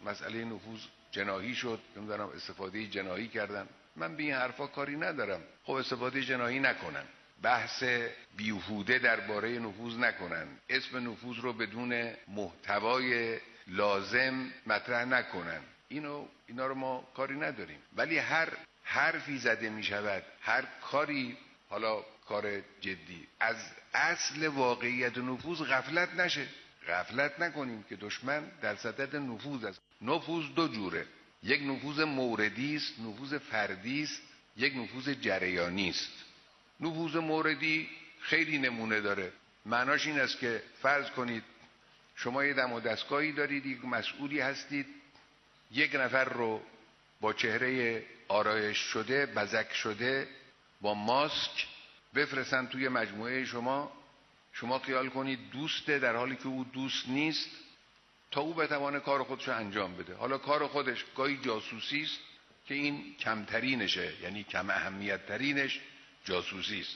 مسئله نفوذ جناحی شد، نمیدونم استفاده جناحی کردن. من به این حرفا کاری ندارم. خب استفاده جناحی نکنن، بحث بیهوده درباره نفوذ نکنن، اسم نفوذ رو بدون محتوای لازم مطرح نکنن. اینا رو ما کاری نداریم. ولی هر حرفی زده می شود، هر کاری، حالا کار جدی، از اصل واقعیت نفوذ غفلت نشه. غفلت نکنیم که دشمن در صدد نفوذ است. نفوذ دو جوره، یک نفوذ موردی است، نفوذ فردی است، یک نفوذ جریانی است. نفوذ موردی خیلی نمونه داره. معناش این است که فرض کنید شما یه دم و دستگاهی دارید، یک مسئولی هستید، یک نفر رو با چهره آرایش شده، بزک شده، با ماسک بفرستن توی مجموعه شما خیال کنید دوسته، در حالی که او دوست نیست، تا او بتوانه کار خودش رو انجام بده. حالا کار خودش گاهی جاسوسی است که این کمترینشه، یعنی کم اهمیت ترینش جاسوسی است،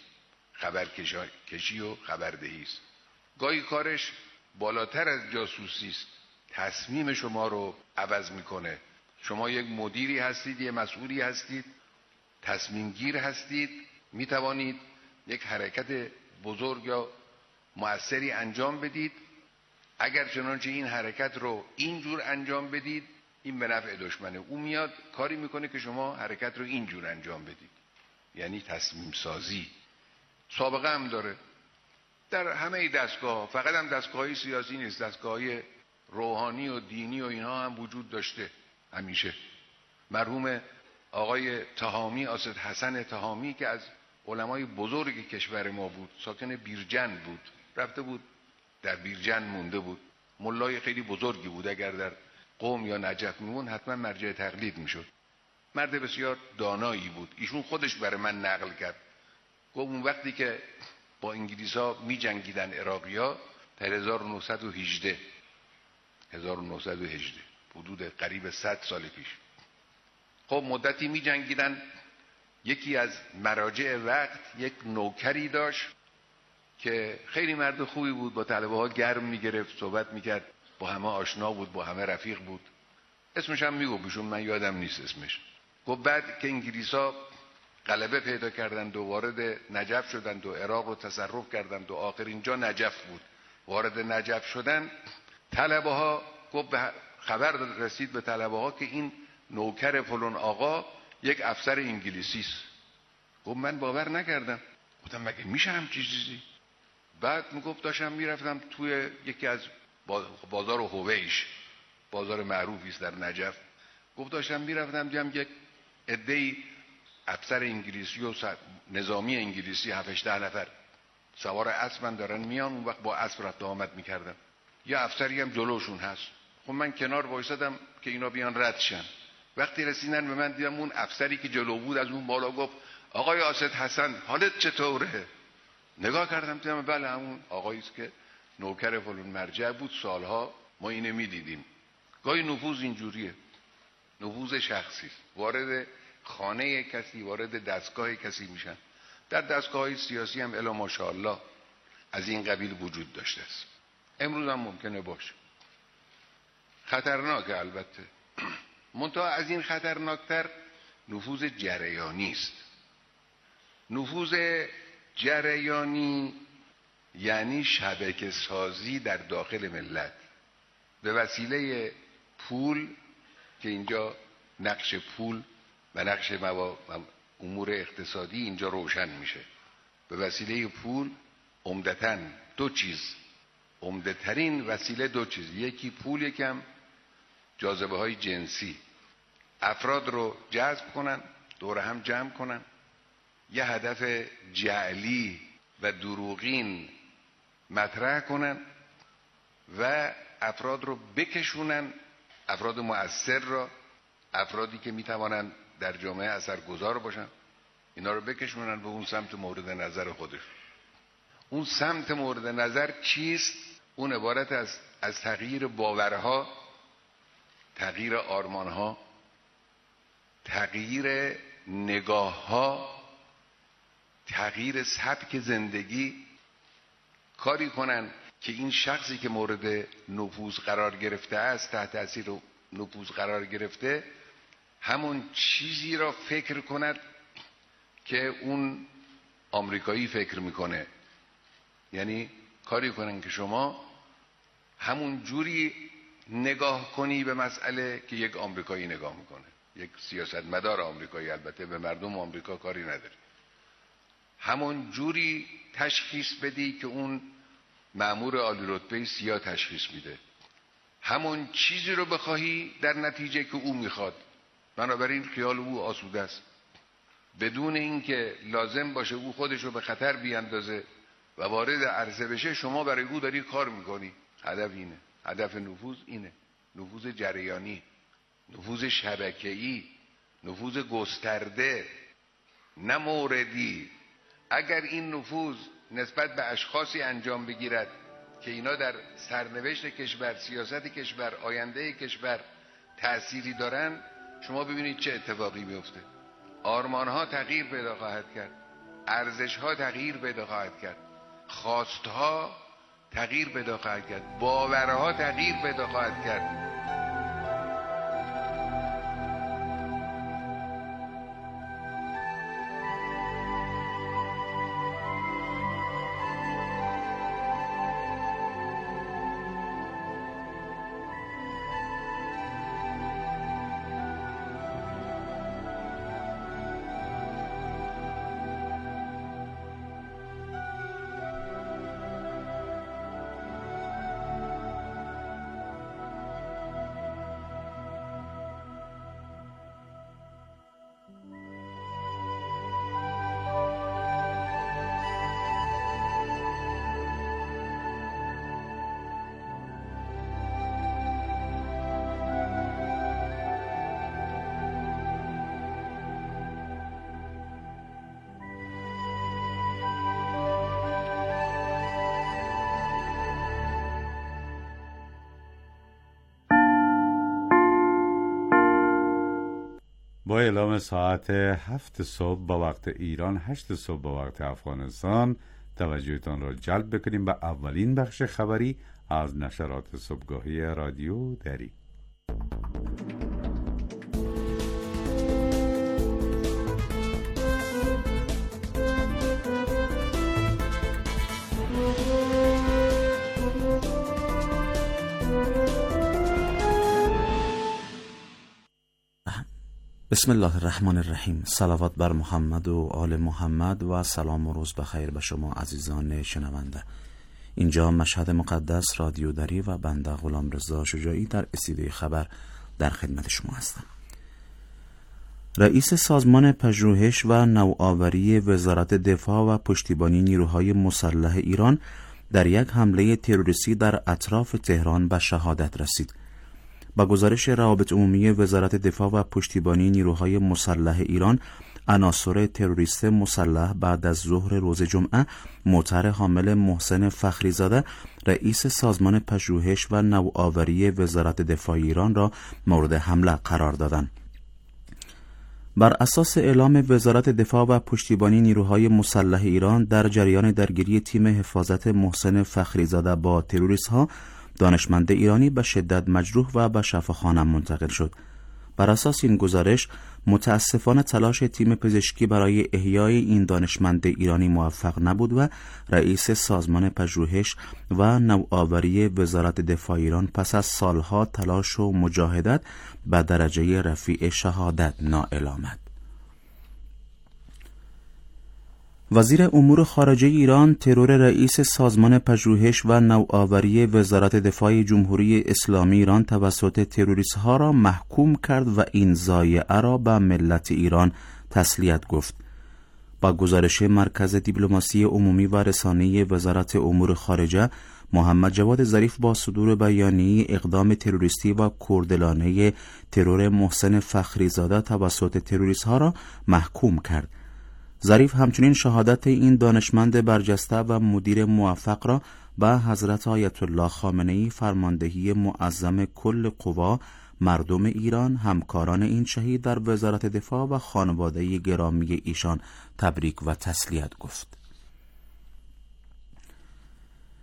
خبرکشی و خبردهی است. گاهی کارش بالاتر از جاسوسی است، تصمیم شما رو عوض میکنه. شما یک مدیری هستید، یک مسئولی هستید، تصمیم گیر هستید، میتوانید یک حرکت بزرگ یا مؤثری انجام بدید. اگر چنانچه این حرکت رو اینجور انجام بدید، این به نفع دشمنه. او میاد کاری میکنه که شما حرکت رو اینجور انجام بدید، یعنی تصمیم سازی. سابقه هم داره در همه دستگاه، فقط هم دستگاهی سیاسی نیست، دستگاهی روحانی و دینی و اینها هم وجود داشته همیشه. مرحوم آقای تهامی، اسد حسن تهامی، که از علمای بزرگ کشور ما بود، ساکن بیرجند بود، رفته بود در بیرجند مونده بود، ملای خیلی بزرگی بود. اگر در قم یا نجف میمون حتما مرجع تقلید میشد. مرد بسیار دانایی بود. ایشون خودش برای من نقل کرد، گفت اون وقتی که با انگلیس ها می جنگیدن عراقی ها در 1918 حدود قریب 100 سال پیش، خب مدتی می جنگیدن. یکی از مراجع وقت یک نوکری داشت که خیلی مرد خوبی بود، با طلبه ها گرم می گرفت، صحبت می کرد، با همه آشنا بود، با همه رفیق بود. اسمش هم می گفت، من یادم نیست اسمش. گفت بعد که انگلیس ها غلبه پیدا کردند و وارد نجف شدند و عراق رو تصرف کردند و آخرین جا نجف بود، وارد نجف شدن، طلبه ها، گفت خبر رسید به طلبه ها که این نوکر فلان آقا یک افسر انگلیسی است. گفت من باور نکردم، گفتم مگه میشه همچین چیزی؟ بعد میگفت داشتم میرفتم توی یکی از بازار هویش، بازار معروفی است در نجف، گفت داشتم میرفتم دیدم یک عده‌ای افسر انگلیسی و نظامی انگلیسی 7-8 نفر سوار اسب دارن میان. اون وقت با اسب رفت آمد میکردن، یه افسری هم جلوشون هست. خب من کنار وایسادم که اینا بیان رد شن. وقتی رسیدن به من دیدم اون افسری که جلو بود از اون بالا گفت آقای اسد حسن حالت چطوره؟ نگاه کردم دیدم بله همون آقایی است که نوکر فلان مرجع بود، سالها ما اینو میدیدیم. گاهی نفوذ اینجوریه، نفوذ شخصی است، وارد خانه کسی، وارد دستگاه کسی میشن. در دستگاه‌های سیاسی هم الا ماشاءالله از این قبیل وجود داشته است، امروز هم ممکنه باشه. خطرناکه البته، منتها از این خطرناکتر نفوذ جریانی است. نفوذ جریانی یعنی شبکه سازی در داخل ملت به وسیله پول، که اینجا نقش پول و نقش امور اقتصادی اینجا روشن میشه. به وسیله پول عمدتاً دو چیز، عمده ترین وسیله دو چیز، یکی پول، یکم جاذبه های جنسی. افراد رو جذب کنن، دور هم جمع کنن، یه هدف جعلی و دروغین مطرح کنن و افراد رو بکشونن، افراد مؤثر را، افرادی که میتوانن در جامعه اثرگذار باشن، اینا رو بکشونن به اون سمت مورد نظر خودش. اون سمت مورد نظر چیست؟ اون عبارت از تغییر باورها، تغییر آرمانها، تغییر نگاهها، تغییر سبک زندگی. کاری کنن که این شخصی که مورد نفوذ قرار گرفته است تحت تاثیر نفوذ قرار گرفته همون چیزی را فکر کند که اون آمریکایی فکر میکنه. یعنی کاری کنن که شما همون جوری نگاه کنی به مسئله که یک آمریکایی نگاه میکنه، یک سیاستمدار آمریکایی، البته به مردم آمریکا کاری نداره، همون جوری تشخیص بدی که اون مأمور عالی رتبه سیاه تشخیص میده، همون چیزی رو بخواهی در نتیجه که او میخواد. بنابراین خیال او آسوده است، بدون اینکه لازم باشه او خودش رو به خطر بیاندازه و وارد عرصه بشه، شما برای او داری کار میکنی. هدف اینه، هدف نفوذ اینه، نفوذ جریانی، نفوذ شبکه‌ای، نفوذ گسترده، نه موردی. اگر این نفوذ نسبت به اشخاصی انجام بگیرد که اینا در سرنوشت کشور، سیاست کشور، آینده کشور تأثیری دارن، شما ببینید چه اتفاقی میفته. آرمانها تغییر پیدا خواهد کرد، ارزشها تغییر پیدا خواهد کرد، خواستها تغییر پیدا خواهد کرد، باورها تغییر پیدا خواهد کرد. با اعلام ساعت 7 صبح با وقت ایران، 8 صبح با وقت افغانستان، توجهتان را جلب بکنیم به اولین بخش خبری از نشرات صبحگاهی رادیو دری. بسم الله الرحمن الرحیم. صلوات بر محمد و آل محمد و سلام و روز بخیر به شما عزیزان شنونده. اینجا مشهد مقدس رادیو دری و بنده غلامرضا شجاعی در استودیوی خبر در خدمت شما هستم. رئیس سازمان پژوهش و نوآوری وزارت دفاع و پشتیبانی نیروهای مسلح ایران در یک حمله تروریستی در اطراف تهران به شهادت رسید. با گزارش روابط عمومی وزارت دفاع و پشتیبانی نیروهای مسلح ایران، عناصر تروریست مسلح بعد از ظهر روز جمعه معتر حامل محسن فخریزاده، رئیس سازمان پژوهش و نوآوری وزارت دفاع ایران را مورد حمله قرار دادند. بر اساس اعلام وزارت دفاع و پشتیبانی نیروهای مسلح ایران، در جریان درگیری تیم حفاظت محسن فخریزاده با تروریست‌ها، دانشمند ایرانی به شدت مجروح و به شفاخانه منتقل شد. بر اساس این گزارش، متاسفانه تلاش تیم پزشکی برای احیای این دانشمند ایرانی موفق نبود و رئیس سازمان پژوهش و نوآوری وزارت دفاع ایران پس از سالها تلاش و مجاهدت به درجه رفیع شهادت نائل آمد. وزیر امور خارجه ایران ترور رئیس سازمان پژوهش و نوآوری وزارت دفاع جمهوری اسلامی ایران توسط تروریست‌ها را محکوم کرد و این ضایعه را به ملت ایران تسلیت گفت. با گزارش مرکز دیپلماسی عمومی و رسانه‌ای وزارت امور خارجه، محمد جواد ظریف با صدور بیانیه اقدام تروریستی و کردلانه ترور محسن فخریزاده توسط تروریست‌ها را محکوم کرد. ظریف همچنین شهادت این دانشمند برجسته و مدیر موفق را به حضرت آیت الله خامنه‌ای، فرماندهی معظم کل قوا، مردم ایران، همکاران این شهید در وزارت دفاع و خانواده گرامی ایشان تبریک و تسلیت گفت.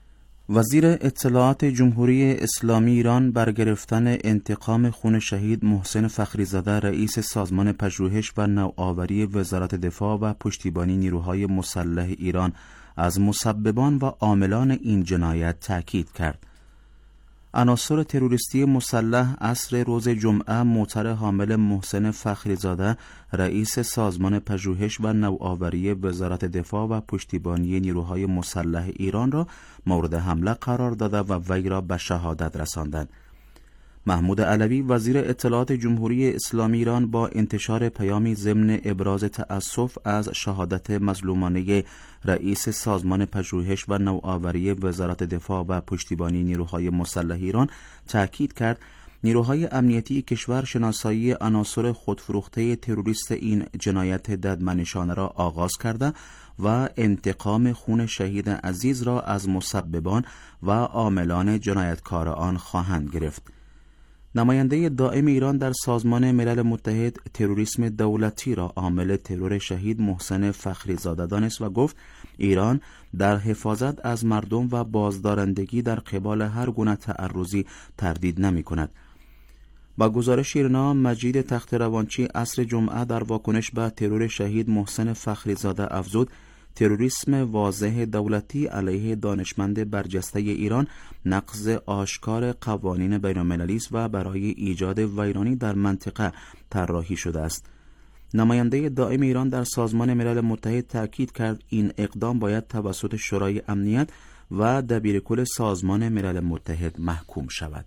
وزیر اطلاعات جمهوری اسلامی ایران برگرفتن انتقام خون شهید محسن فخریزاده رئیس سازمان پژوهش و نوآوری وزارت دفاع و پشتیبانی نیروهای مسلح ایران از مسببان و عاملان این جنایت تأکید کرد. عناصر تروریستی مسلح عصر روز جمعه موتر حامل محسن فخریزاده رئیس سازمان پژوهش و نوآوری وزارت دفاع و پشتیبانی نیروهای مسلح ایران را مورد حمله قرار داده و وی را به شهادت رساندند. محمود علوی وزیر اطلاعات جمهوری اسلامی ایران با انتشار پیامی ضمن ابراز تأسف از شهادت مظلومانه رئیس سازمان پژوهش و نوآوری وزارت دفاع و پشتیبانی نیروهای مسلح ایران تأکید کرد نیروهای امنیتی کشور شناسایی عناصر خودفروخته تروریست این جنایت ددمنشانه را آغاز کرده و انتقام خون شهید عزیز را از مسببان و عاملان جنایتکار آن خواهند گرفت. نماینده دائم ایران در سازمان ملل متحد تروریسم دولتی را عامل ترور شهید محسن فخریزاده دانست و گفت ایران در حفاظت از مردم و بازدارندگی در قبال هر گونه تعرضی تردید نمی کند. با گزارش ایرنا مجید تختروانچی عصر جمعه در واکنش به ترور شهید محسن فخریزاده افزود تروریسم واضح دولتی علیه دانشمند برجسته ایران نقض آشکار قوانین بین‌المللی است و برای ایجاد ویرانی در منطقه طراحی شده است. نماینده دائم ایران در سازمان ملل متحد تأکید کرد این اقدام باید توسط شورای امنیت و دبیرکل سازمان ملل متحد محکوم شود.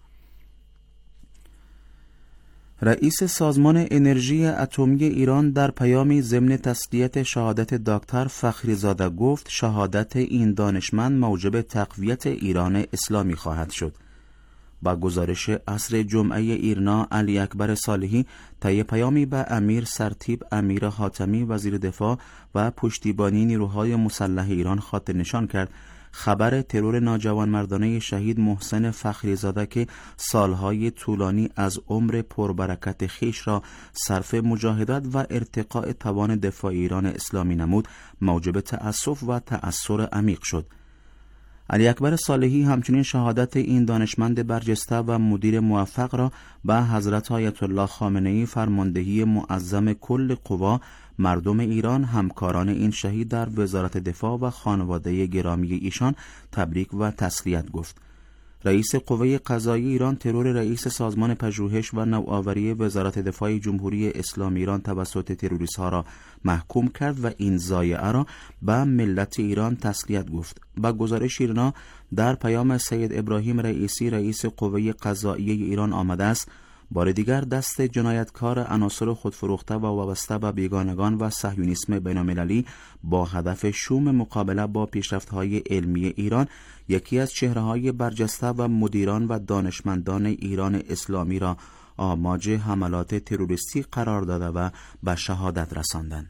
رئیس سازمان انرژی اتمی ایران در پیامی ضمن تسلیت شهادت دکتر فخریزاده گفت شهادت این دانشمند موجب تقویت ایران اسلامی خواهد شد. با گزارش عصر جمعه ایرنا علی اکبر صالحی طی پیامی به امیر سرتیپ امیر حاتمی وزیر دفاع و پشتیبانی نیروهای مسلح ایران خاطر نشان کرد خبر ترور ناجوانمردانه شهید محسن فخریزاده که سالهای طولانی از عمر پربرکت خیش را صرف مجاهدت و ارتقاء توان دفاع ایران اسلامی نمود موجب تأسف و تأثر عمیق شد. علی اکبر صالحی همچنین شهادت این دانشمند برجسته و مدیر موفق را به حضرت آیت الله خامنه‌ای فرماندهی معظم کل قوا مردم ایران همکاران این شهید در وزارت دفاع و خانواده گرامی ایشان تبریک و تسلیت گفت. رئیس قوه قضاییه ایران ترور رئیس سازمان پژوهش و نوآوری وزارت دفاع جمهوری اسلامی ایران توسط تروریست‌ها را محکوم کرد و این ضایعه را به ملت ایران تسلیت گفت. با گزارش ایرنا در پیام سید ابراهیم رئیسی رئیس قوه قضاییه ایران آمده است بار دیگر دست جنایتکار عناصر خودفروخته و وابسته به بیگانگان و صهیونیسم بین‌المللی با هدف شوم مقابله با پیشرفت‌های علمی ایران یکی از چهره‌های برجسته و مدیران و دانشمندان ایران اسلامی را آماج حملات تروریستی قرار داده و به شهادت رساندند.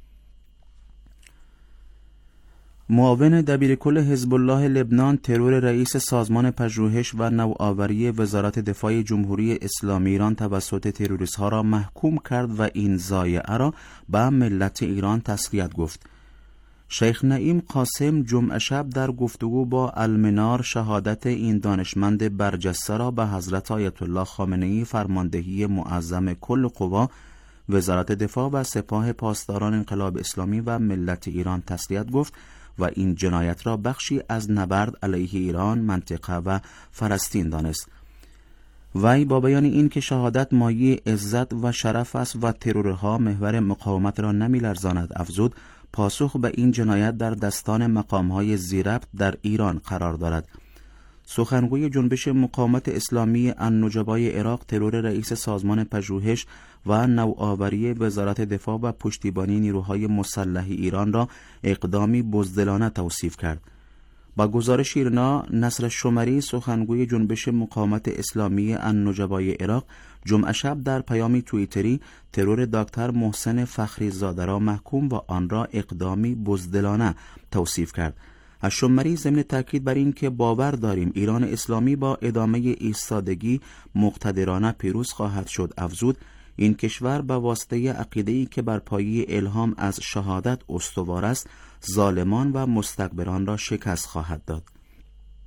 معاون دبیرکل حزب الله لبنان ترور رئیس سازمان پژوهش و نوآوری وزارت دفاع جمهوری اسلامی ایران توسط تروریست‌ها را محکوم کرد و این ضایعه را به ملت ایران تسلیت گفت. شیخ نعیم قاسم جمعه شب در گفتگو با المنار شهادت این دانشمند برجسته را به حضرت آیت الله خامنه‌ای فرماندهی معظم کل قوا وزارت دفاع و سپاه پاسداران انقلاب اسلامی و ملت ایران تسلیت گفت و این جنایت را بخشی از نبرد علیه ایران، منطقه و فلسطین دانست. وی با بیان این که شهادت مایه عزت و شرف است و ترورها محور مقاومت را نمی‌لرزاند افزود پاسخ به این جنایت در دستان مقام‌های ذی‌ربط در ایران قرار دارد. سخنگوی جنبش مقاومت اسلامی النجبای عراق ترور رئیس سازمان پژوهش و نوآوری وزارت دفاع و پشتیبانی نیروهای مسلح ایران را اقدامی بزدلانه توصیف کرد. با گزارش ایرنا نصر شمری سخنگوی جنبش مقاومت اسلامی النجبای عراق جمعه شب در پیامی توییتری ترور دکتر محسن فخریزاده را محکوم و آن را اقدامی بزدلانه توصیف کرد. الشمری ضمن تاکید بر این که باور داریم ایران اسلامی با ادامه ایستادگی مقتدرانه پیروز خواهد شد افزود این کشور به واسطه عقیده‌ای که بر پایه الهام از شهادت استوار است ظالمان و مستکبران را شکست خواهد داد.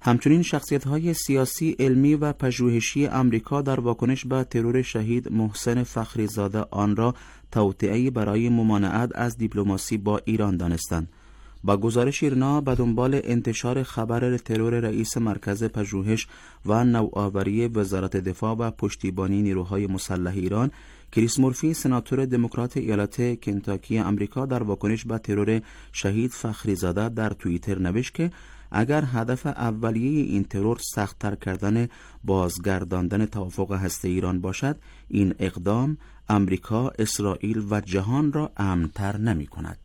همچنین شخصیت‌های سیاسی، علمی و پژوهشی امریکا در واکنش به ترور شهید محسن فخریزاده آن را توطئه‌ای برای ممانعت از دیپلماسی با ایران دانستند. با گزارش ایرنا به دنبال انتشار خبر ترور رئیس مرکز پژوهش و نوآوری وزارت دفاع و پشتیبانی نیروهای مسلح ایران، کریس مورفی، سناتور دموکرات ایالت کنتاکی آمریکا، در واکنش به ترور شهید فخریزاده در توییتر نوشت که اگر هدف اولیه این ترور سخت‌تر کردن بازگرداندن توافق هسته ایران باشد، این اقدام آمریکا، اسرائیل و جهان را امن‌تر نمی‌کند.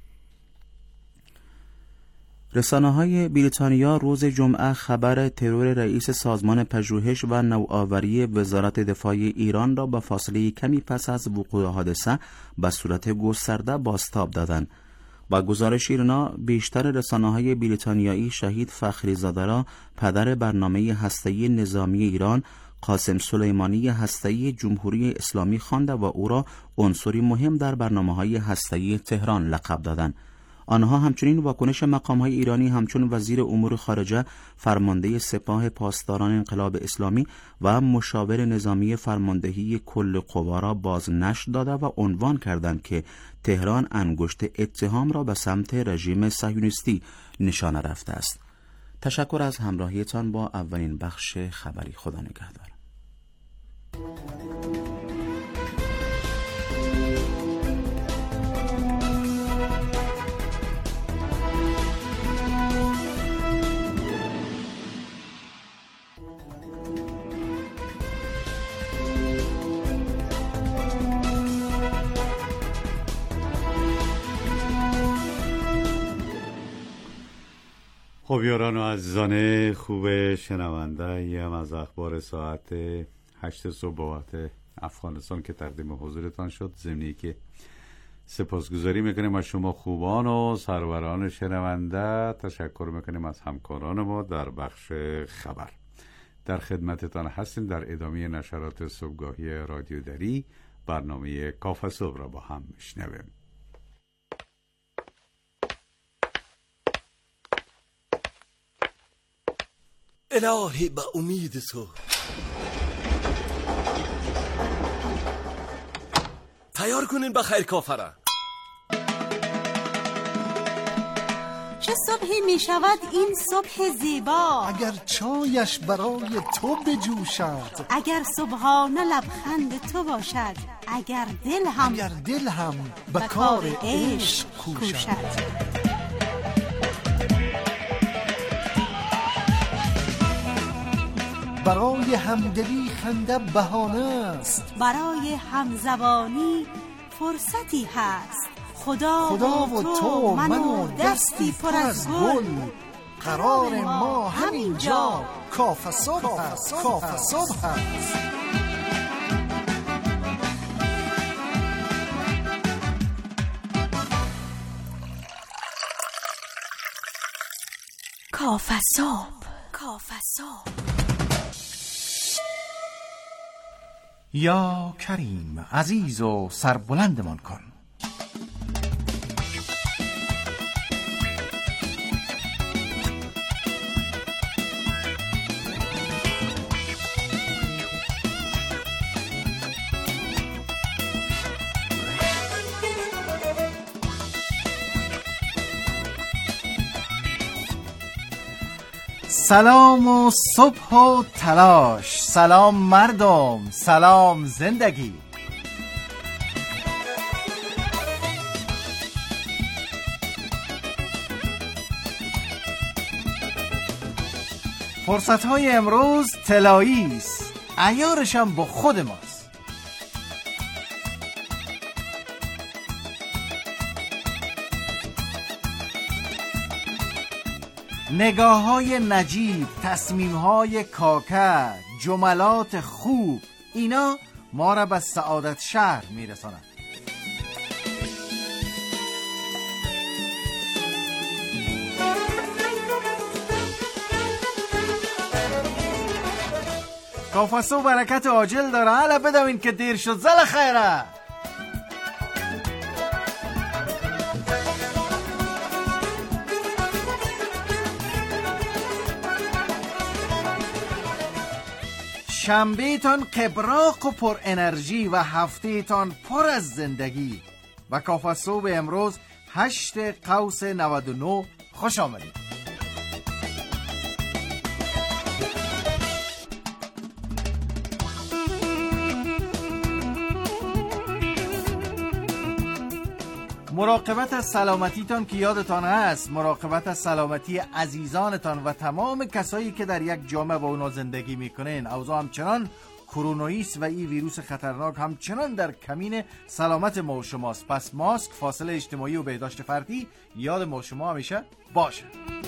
رسانه‌های بریتانیا روز جمعه خبر ترور رئیس سازمان پژوهش و نوآوری وزارت دفاع ایران را به فاصله کمی پس از وقوع حادثه به صورت گسترده بازتاب دادند. با گزارش ایرنا، بیشتر رسانه‌های بریتانیایی شهید فخریزاده را پدر برنامه هسته‌ای نظامی ایران، قاسم سلیمانی هسته‌ای جمهوری اسلامی خوانده و او را عنصری مهم در برنامه‌های هسته‌ای تهران لقب دادند. آنها همچنین واکنش مقام‌های ایرانی همچون وزیر امور خارجه، فرمانده سپاه پاسداران انقلاب اسلامی و مشاور نظامی فرماندهی کل قوا را بازنشر داده و عنوان کردند که تهران انگشت اتهام را به سمت رژیم صهیونیستی نشانه رفته است. تشکر از همراهیتان با اولین بخش خبری. خدا نگهدار. خب یاران و عزیزان خوب شنونده، یم از اخبار ساعت 8 صبح با وقت افغانستان که تقدیم حضورتان شد. ضمنی که سپاسگزاری میکنیم از شما خوبان و سروران شنونده. تشکر میکنیم از همکاران ما در بخش خبر. در خدمتتان هستیم در ادامه نشرات صبحگاهی رادیو دری. برنامه کافه صبح را با هم میشنویم. الهی به امید تو تیار کنین به خیر کافره. چه صبحی می شود این صبح زیبا، اگر چایش برای تو بجوشد، اگر صبحانه لبخند تو باشد، اگر دل هم به کار عشق کوشد. برای همدلی خنده بهانه است، برای همزبانی فرصتی هست. خدا و تو من و دستی پر از گل، قرار ما همینجا کافه صبح است. کافه صبح. یا کریم عزیز و سربلندمان کن. سلام و صبح و تلاش، سلام مردم، سلام زندگی. فرصت‌های امروز طلایی است، عیارش هم با خود ماست. نگاه‌های نجیب، تصمیم‌های کاکا، جملات خوب، اینا ما را به سعادت شهر میرساند. کافه و برکت عاجل داره. حالا بدوین که دیر شد. زل خیره. شنبه تان قبراق و پر انرژی و هفته تان پر از زندگی. و کافه صبح امروز 8 قوس 99 خوش آمدید. مراقبت از سلامتیتان که یادتان هست، مراقبت از سلامتی عزیزانتان و تمام کسایی که در یک جامعه با اونا زندگی میکنین. اوضاع همچنان کرونایی است و این ویروس خطرناک همچنان در کمین سلامت ما و شماست. پس ماسک، فاصله اجتماعی و بهداشت فردی یاد ما و شما همیشه باشه.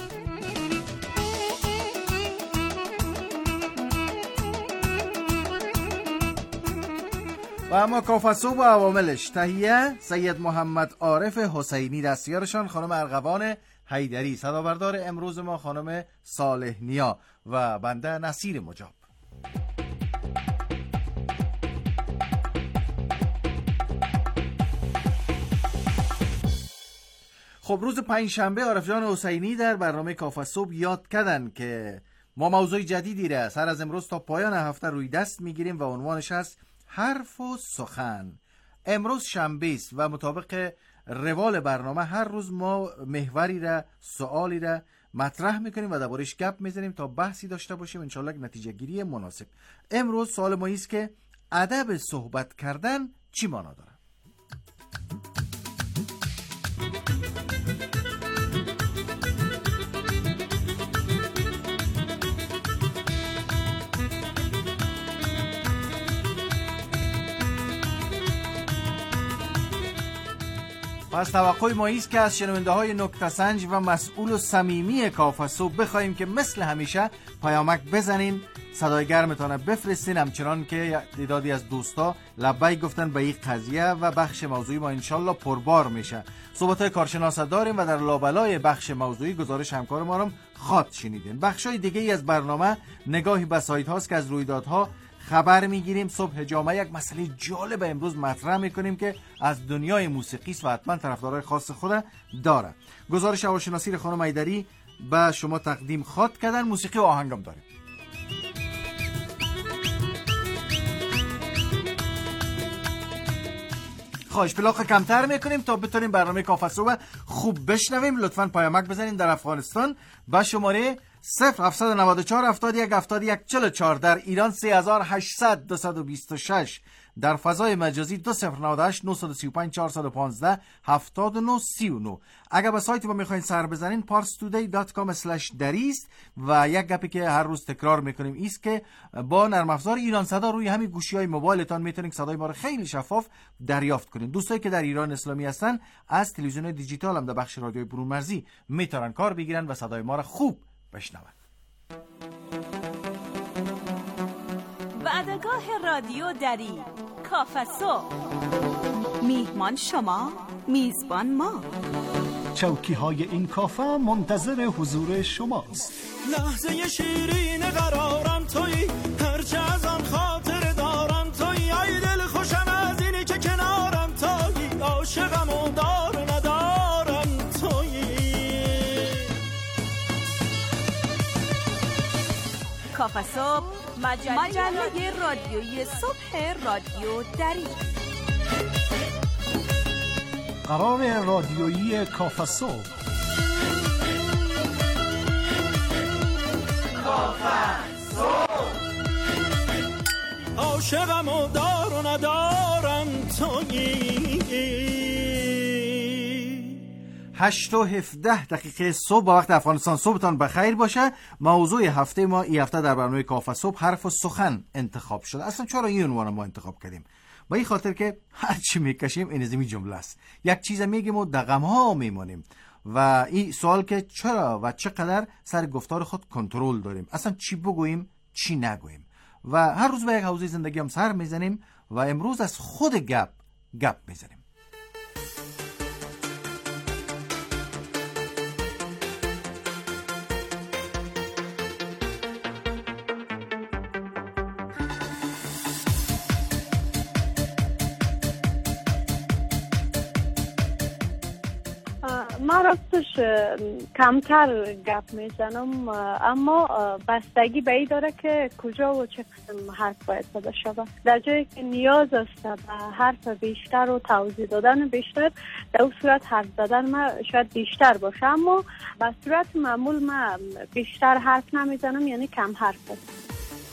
و اما کافه صبح و عواملش: تهیه سید محمد عارف حسینی، دستیارشان خانم ارغوان حیدری، صدابردار امروز ما خانم صالح نیا و بنده نصیر مجاب. خب روز پنجشنبه عارف جان حسینی در برنامه کافه صبح یاد کردن که ما موضوع جدیدی را سر از امروز تا پایان هفته روی دست میگیریم و عنوانش هست حرف و سخن. امروز شنبه است و مطابق روال برنامه هر روز ما محوری را، سوالی را مطرح میکنیم و دربارش گپ میزنیم تا بحثی داشته باشیم، انشالله نتیجه گیری مناسب. امروز سوال ما است که ادب صحبت کردن چی معنا داره؟ پس توقع ما ایست که از شنونده های نکته سنج و مسئول و صمیمی کافه صبح بخوایم که مثل همیشه پیامک بزنین، صدای گرمتان بفرستین، همچنان که تعدادی از دوستا لبیک گفتن به این قضیه و بخش موضوعی ما انشالله پربار میشه. صحبت‌های کارشناس داریم و در لابلای بخش موضوعی گزارش همکار ما رو خواد شنیدین. بخشای دیگه ای از برنامه نگاهی به سایت هاست که از رویدادها خبر میگیریم. صبح جامعه یک مسئله جالب امروز مطرح میکنیم که از دنیای موسیقی است و حتما طرفدارای خاص خود داره. گزارش هواشناسی خانم حیدری به شما تقدیم خواد کردن. موسیقی و آهنگم داریم. خواهش پلاک کمتر میکنیم تا بتونیم برنامه کافه صبح خوب بشنویم. لطفاً پیامک بزنین در افغانستان با شماره 0794 71 71 44، در ایران 3800 226، در فضای مجازی 2098 935 415 7939. اگر به سایت ما میخواین سر بزنین parstoday.com/دریست. و یک گپی که هر روز تکرار میکنیم ایست که با نرم افزار ایران صدا روی همین گوشی‌های موبایلتان میتونین صدای ما رو خیلی شفاف دریافت کنین. دوستایی که در ایران اسلامی هستن از تلویزیون دیجیتال هم در بخش رادیوی برون مرزی میتونن کار بگیرن و صدای ما رو خوب بشنون. وعدگاه رادیو دری، کافه صبح. میهمان شما، میزبان ما. چوکی های این کافه منتظر حضور شماست. لحظه شیرین قرارم توی، هرچه از آن خاطر دارم توی، ای دل خوشم از اینی که کنارم توی، عاشقم و دار و ندارم توی. کافه صبح، مجله رادیویی صبح رادیو دری. قرار رادیویی کافه صبح. کافه صبح. عاشقم و دار و ندارم تویی. 8:17 صبح با وقت افغانستان. صبحتان بخیر باشه. موضوع هفته ما این هفته در برنامه کافه صبح حرف و سخن انتخاب شده. اصلا چرا این عنوان ما انتخاب کردیم؟ با این خاطر که هر چی میکشیم این ازمی جمله است. یک چیز میگیم و دغم ها میمونیم و این سوال که چرا و چقدر سر گفتار خود کنترل داریم، اصلا چی بگوییم چی نگوییم. و هر روز به یک حوزه زندگی هم سر میزنیم و امروز از خود گپ میزنیم. من راستش کمتر گپ میزنم، اما بستگی به این داره که کجا و چه قسم حرف باید زده شود. در جایی که نیاز است به حرف بیشتر و توضیح دادن بیشتر، در اون صورت حرف زدن من شاید بیشتر باشه، اما به صورت معمول من بیشتر حرف نمیزنم، یعنی کم حرف است.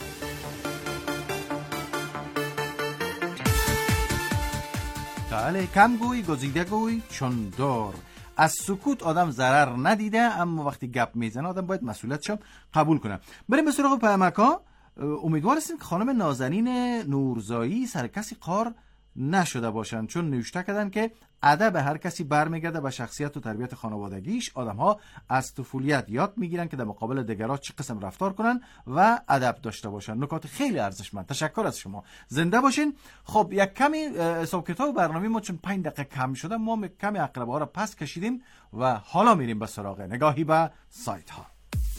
بله، کم گوی گزیده گوی چون دور. از سکوت آدم ضرر ندیده، اما وقتی گپ میزنه آدم باید مسئولیتشو قبول کنه. بریم به سراغ پیامک‌ها. امیدوار هستیم که خانم نازنین نورزایی سر کسی قار نشده باشن، چون نوشته کردن که ادب هر کسی برمیگرده به شخصیت و تربیت خانوادگیش. آدم‌ها از طفولیت یاد میگیرن که در مقابل دیگران چه قسم رفتار کنن و ادب داشته باشن. نکات خیلی ارزشمند. تشکر از شما. زنده باشین. خب یک کمی حساب کتاب برنامه ما چون 5 دقیقه کم شده، ما کمی عقربه‌ها رو پس کشیدیم و حالا میریم به سراغ نگاهی به سایت ها.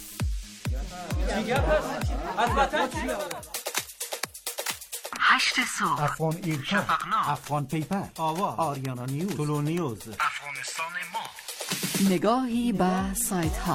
8 صبح، افغان ایرکا، شفقنامه، افغان پیپر، آواز، آریانا نیوز، طلو نیوز، افغانستان ما. نگاهی به سایت ها.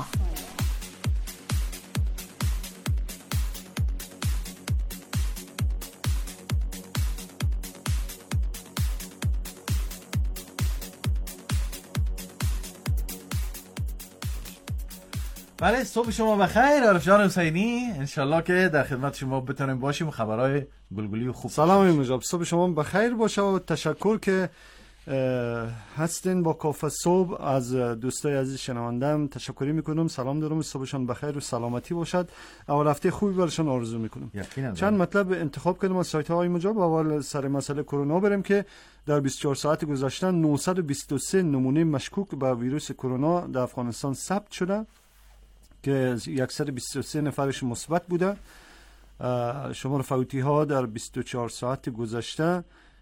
بله، صبح شما بخیر. عارف جان حسینی، انشالله که در خدمت شما بتونیم باشیم و خبرهای گلگلی و خوب. سلام مجاب، صبح شما بخیر باشه و تشکر که هستین با کافه صبح. از دوستای عزیز شنوندم تشکری میکنم، سلام دارم، صبحشان بخیر و سلامتی باشد. اول هفته خوبی برشان آرزو میکنم. چند مطلب انتخاب کردم از سایت های مجاب. اول سر مسئله کرونا بریم که در 24 ساعت گذشته 923 نمونه مشکوک به ویروس کرونا در افغانستان ثبت شده که 123 نفرش مثبت بوده. شمار فوتی ها در 24 ساعت گذشته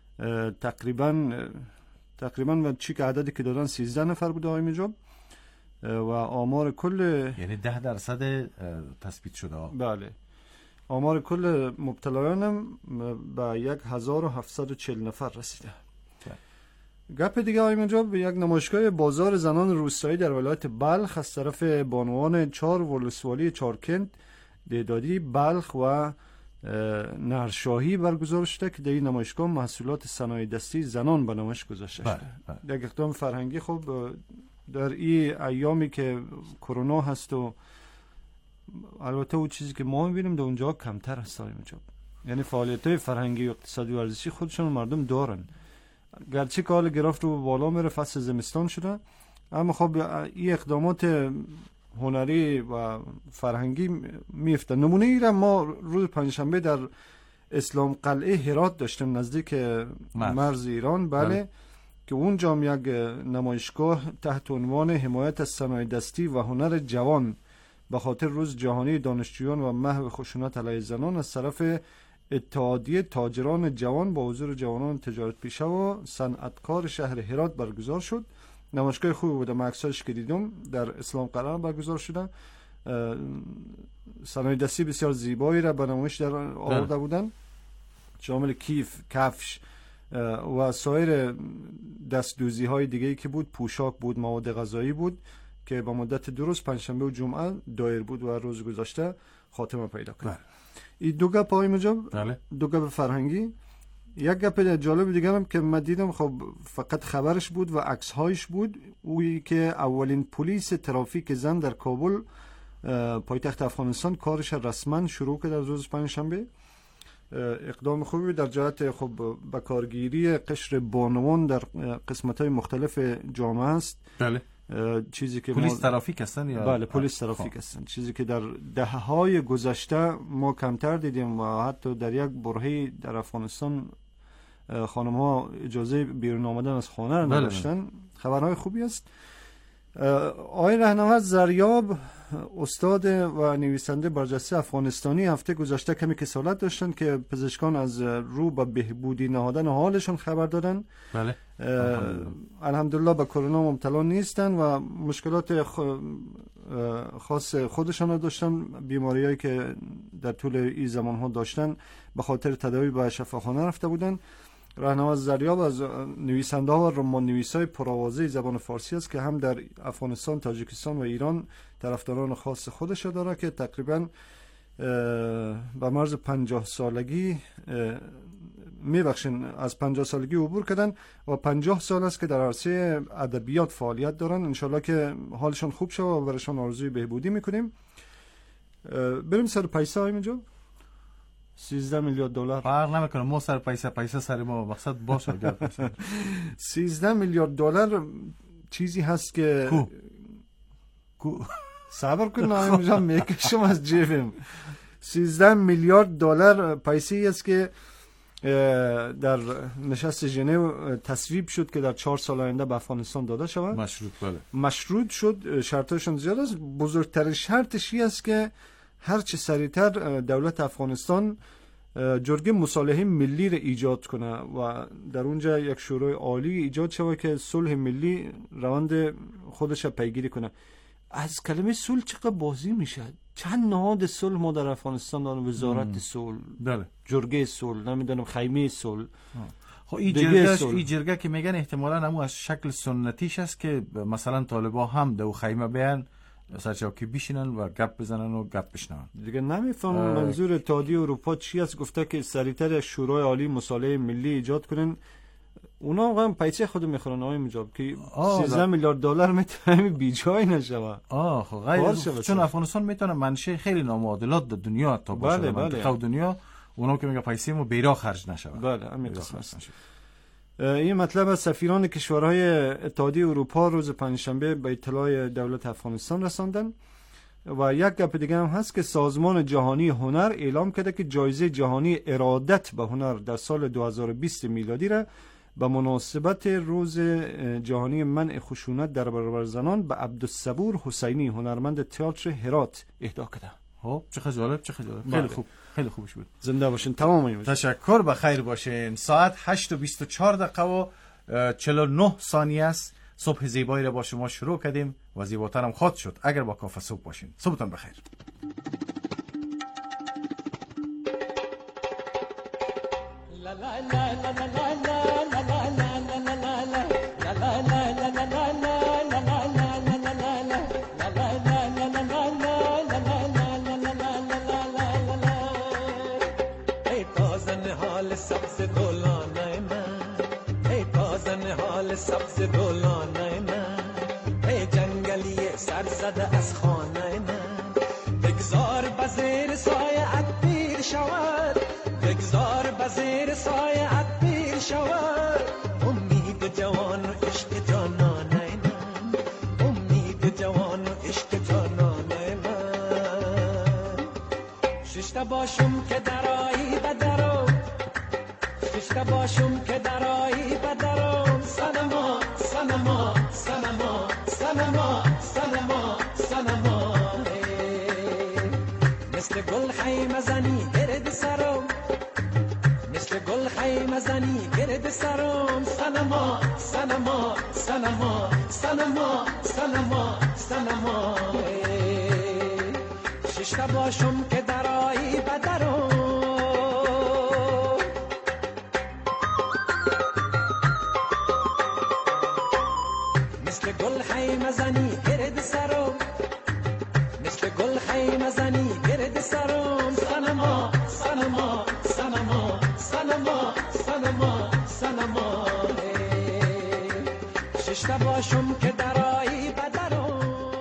تقریبا و چی که عددی که دادن 13 نفر بوده های مجاب و آمار کل، یعنی 10% تثبیت شده. بله، آمار کل مبتلایان به 1740 نفر رسیده. گپ دیگه های مجاب، یک نمایشگاه بازار زنان روستایی در ولایت بلخ از طرف بانوان 4 ولسوالی چارکند، دهدادی، بلخ و نهرشاهی برگزار شده که در این نمایشگاه محصولات صنایع دستی زنان به نمایش گذاشته شده. یک اقدام فرهنگی. خب در این ایامی که کرونا هست و البته اون چیزی که ما میبینیم در اونجا کمتر هست های مجاب، یعنی فعالیت‌های فرهنگی و اقتصادی و ورزشی خودشون مردم دارن، گرچه که حال گرافت رو بالا میره، فصل زمستان شده، اما خب این اقدامات هنری و فرهنگی میفته. نمونه ای را ما روز پنجشنبه در اسلام قلعه هرات داشتیم نزدیک مرز ایران. بله، که اونجا هم یک نمایشگاه تحت عنوان حمایت از صنایع دستی و هنر جوان به خاطر روز جهانی دانشجویان و محو خشونت علیه زنان از طرف اتحادیه تاجران جوان با حضور جوانان تجارت پیشه و صنعتکار شهر هرات برگزار شد. نمایشگاه خوبی بوده، من عکساش که دیدم در اسلام قلعه برگزار شده. صنایع دستی بسیار زیبایی را به نمایش در آورده بودن، شامل کیف، کفش و سایر دستدوزی های دیگه‌ای که بود، پوشاک بود، مواد غذایی بود که با مدت 2 روز پنجشنبه و جمعه دایر بود و روز گذشته خاتمه پیدا کرد. این دو گپ های مجاب، دو گپ فرهنگی. یک گپ جالب دیگه هم که من دیدم، خب فقط خبرش بود و عکس هایش بود، اویی که اولین پلیس ترافیک زن در کابل پایتخت افغانستان کارش رسما شروع کرد از روز پنجشنبه. اقدام خوبی در جهت خب به کارگیری قشر بانوان در قسمت‌های مختلف جامعه است. بله، چیزی که پلیس ترافیک هستن یا بله پلیس ترافیک هستن، چیزی که در دهه‌های گذشته ما کمتر دیدیم و حتی در یک برهه‌ای در افغانستان خانم‌ها اجازه بیرون آمدن از خانه را نداشتن. خبرهای خوبی است. آقای رهنورد زریاب، استاد و نویسنده برجسته افغانستانی، هفته گذشته کمی کسالت داشتن که پزشکان از رو به بهبودی نهادن حالشون خبر دادن. بله، الحمدلله به کرونا مبتلا نیستن و مشکلات خاص خودشان رو داشتن، بیماریایی که در طول این زمانها داشتن به خاطر تداوی به شفاخانه رفته بودن. راهنما زریاب از نویسنده ها و رمان نویسای پرآوازه زبان فارسی است که هم در افغانستان، تاجیکستان و ایران طرفداران خاص خودش داره که تقریبا به مرز 50 سالگی از 50 سالگی عبور کردن و 50 سال است که در عرصه ادبیات فعالیت دارن. انشالله که حالشان خوب شد و برایشان آرزوی بهبودی میکنیم. بریم سر پیسه های اینجا. 13 میلیارد دلار فرق نمیکنه، ما سر پیسه سر ما مقصد باشه. 13 میلیارد دلار چیزی هست که صبر کن اینجا میکشم از جیبم. 13 میلیارد دلار پیسه است که در نشست ژنو تصویب شد که در 4 سال آینده به افغانستان داده شود. مشروط شد. شرطشون زیاد است. بزرگترین شرطش این است که هر چه سریعتر دولت افغانستان جرگه مصالحه ملی را ایجاد کنه و در اونجا یک شورای عالی ایجاد شود که صلح ملی روند خودش پیگیری کنه. از کلمه صلح چقدر بازی میشه. چند نهاد صلح ما در افغانستان داریم، وزارت صلح، بله، جرگه صلح، نمیدونم خیمه صلح. خب این جرگه که میگن احتمالاً همون از شکل سنتیش است که مثلا طالبا هم دو خیمه بیان سرچاکی بشینن و گپ بزنن و گپ بشنون. دیگه نمیفهم منظور اتحادیه اروپا چی است. گفته که سریعتر شورای عالی مصالحه ملی ایجاد کنن. اونا هم پیسه خود میخورن آقای مجاب که 13 میلیارد دلار میتونه بی جای نشه. خب غیر چون افغانستان میتونه منشه خیلی نامعادلات در دنیا تا باشه. منطقه دنیا اونا که میگه پیسه ما بیرا خرج نشه. بله همین قسم است. این مطلب از سفیران کشورهای اتحادیه اروپا روز پنجشنبه به اطلاع دولت افغانستان رساندن. و یک گپ دیگه هم هست که سازمان جهانی هنر اعلام کرده که جایزه جهانی ارادت به هنر در سال 2020 میلادی را به مناسبت روز جهانی منع خشونت در برابر زنان به عبدالصبور حسینی هنرمند تئاتر هرات اهدا کرده. چقدر جالب. خیلی خوبش بود. زنده باشین. تمام تشکر. بخیر باشین. ساعت 8:24 و 49 ثانیه است. صبح زیبایی را با شما شروع کردیم و زیباتر هم خواهد شد اگر با کافه صبح باشین. صبحتان بخیر. سبز دولانه من، ای جنگلی سرزده از خانه من، بگذار بزیر سایه پیر شود، بگذار بزیر سایه پیر شود، امید جوان و عشق جانانه من، امید جوان و عشق جانانه من. ششته باشم که درایی بدرو، ششته باشم که درایی بدرو، سنما سنما سنما سنما سنما سنما، مثل گل خیمه زنی گرد سرم، مثل گل خیمه زنی گرد سرم، سنما سنما سنما سنما سنما سنما، ششته باشم که درایی بدرم. مزنی گرد سرم، مثل گل خیمه زنی گرد سرم، سنما سنما سنما سنما سنما سنما، ششته باشم که درایی بدرم.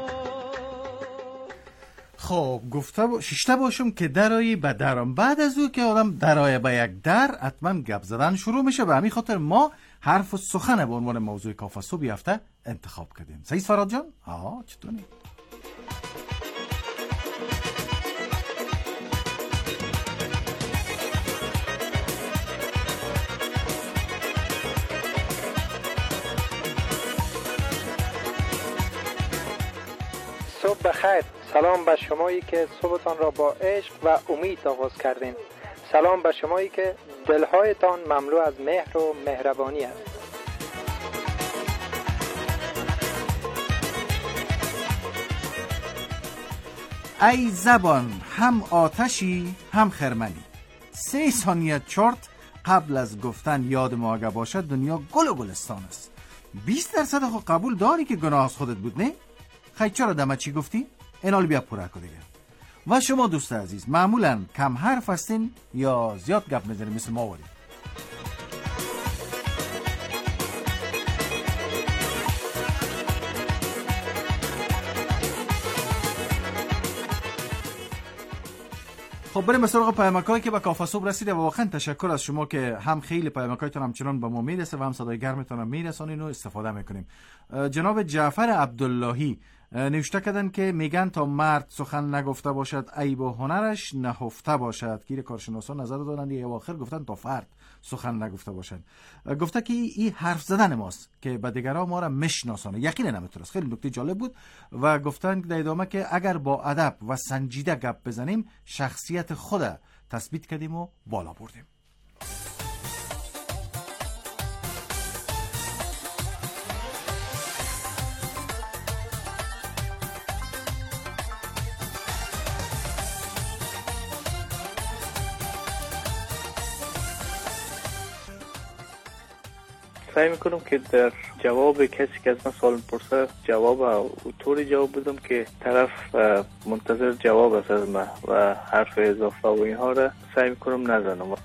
خب ششته باشم که درایی بدرم. بعد از او که آدم درای به یک در حتما گپ زدن شروع میشه. به همین خاطر ما حرف و سخن به عنوان موضوع کافه صبح هفته انتخاب کردیم. سعید فراد جان چطوری؟ صبح بخیر. سلام به شمایی که صبحتان را با عشق و امید آغاز کردین. سلام به شمایی که دلهایتان مملو از مهر و مهربانی است. ای زبان هم آتشی هم خرمنی، 3 ثانیه چرت قبل از گفتن یاد ما اگه باشد دنیا گل و گلستان است. 20% خود قبول داری که گناه از خودت بود، نه؟ خیلی چرا دمه چی گفتی؟ اینال بیا پره که دیگه. و شما دوست عزیز معمولا کم حرف هستین یا زیاد گپ میزنین مثل ما ولی؟ خب بریم به سراغ پیامک‌هایی که به کافه صبح رسیده و واقعا تشکر از شما که هم خیلی پیامک‌هایتون همچنان به ما میرسه و هم صدای گرمتون هم میرسونین و استفاده میکنیم. جناب جعفر عبداللهی نوشته کردن که میگن تا مرد سخن نگفته باشد عیب و هنرش نهفته باشد. گیر کارشناسان نظر دارن یا آخر گفتن تا فرد سخن نگفته باشد. گفته که این حرف زدن ماست که به دیگران ما را میشناسونه. یقینا نمیتونست. خیلی نکته جالب بود و گفتن در ادامه که اگر با ادب و سنجیده گپ بزنیم شخصیت خود تثبیت کردیم و بالا بردیم. سعی میکنم که در جواب کسی که از من سوال میپرسه جواب طوری جواب بدم که طرف منتظر جواب است از من و حرف اضافه و اینها را سعی میکنم نزنم.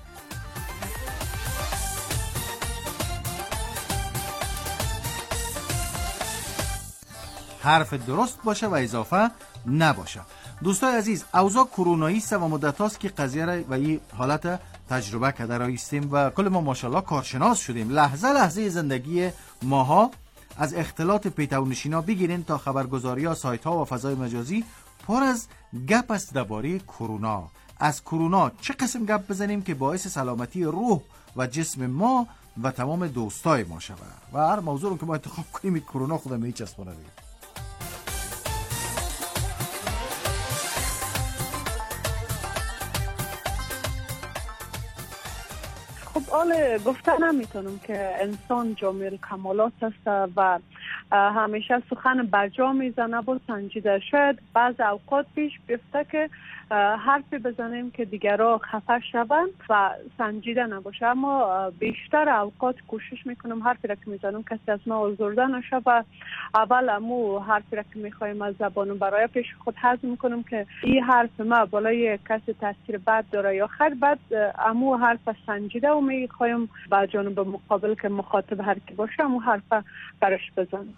حرف درست باشه و اضافه نباشه. دوستای عزیز اوضاع کرونایی است و مدت هاست که قضیه را و این حالت تجربه کرده رایستیم و کل ما ماشاءالله کارشناس شدیم. لحظه لحظه زندگی ماها از اختلاط پیتاونشینا بگیرین تا خبرگزاری ها، سایت ها و فضای مجازی پر از گپ است درباره کرونا. از کرونا چه قسم گپ بزنیم که باعث سلامتی روح و جسم ما و تمام دوستای ما شود و هر موضوع که ما انتخاب کنیم کرونا خودم میچسبونه دیگه. حال گفته نمیتونم که انسان جامع کمالات است و همیشه سخن برجا میزنه و سنجیده. شاید بعض اوقات پیش بیفته که حرفی بزنیم که دیگرها خفه شوند و سنجیده نباشه، اما بیشتر اوقات کوشش میکنم حرفی را که میزنم کسی از ما آزرده نشه و اول امو حرفی را که میخوایم از زبانم برای پیش خود حذف میکنم که این حرف ما بالای کسی تاثیر بد داره یا خیر، بعد امو حرف سنجیده و میخوایم با جانب مقابل که مخاطب هر کی باشه امو حرف برش بزنم.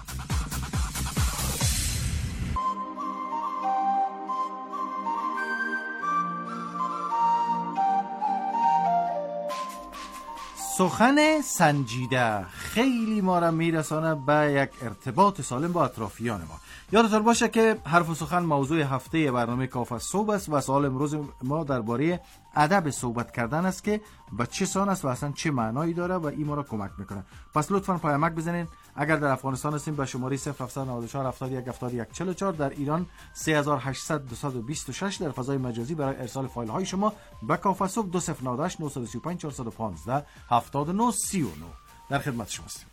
سخن سنجیده خیلی ما را میرسانه به یک ارتباط سالم با اطرافیان ما. یادتان باشه که حرف و سخن موضوع هفته برنامه کافه صبح است و سوال امروز ما درباره ادب صحبت کردن است که به چه سان است و اصلا چه معنایی داره و این ما را کمک میکنه. پس لطفاً پیامک بزنین. اگر در افغانستان هستیم به شماره 0794 71 71 44، در ایران 3800 226، در فضای مجازی برای ارسال فایل های شما به کافه صبح 2098 935 415 79 39. در خدمت شما هستیم.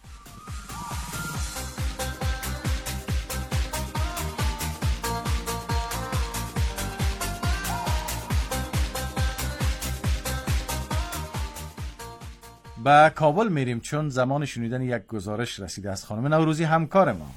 به کابل میریم چون زمان شنیدن یک گزارش رسیده از خانم نوروزی همکار ما.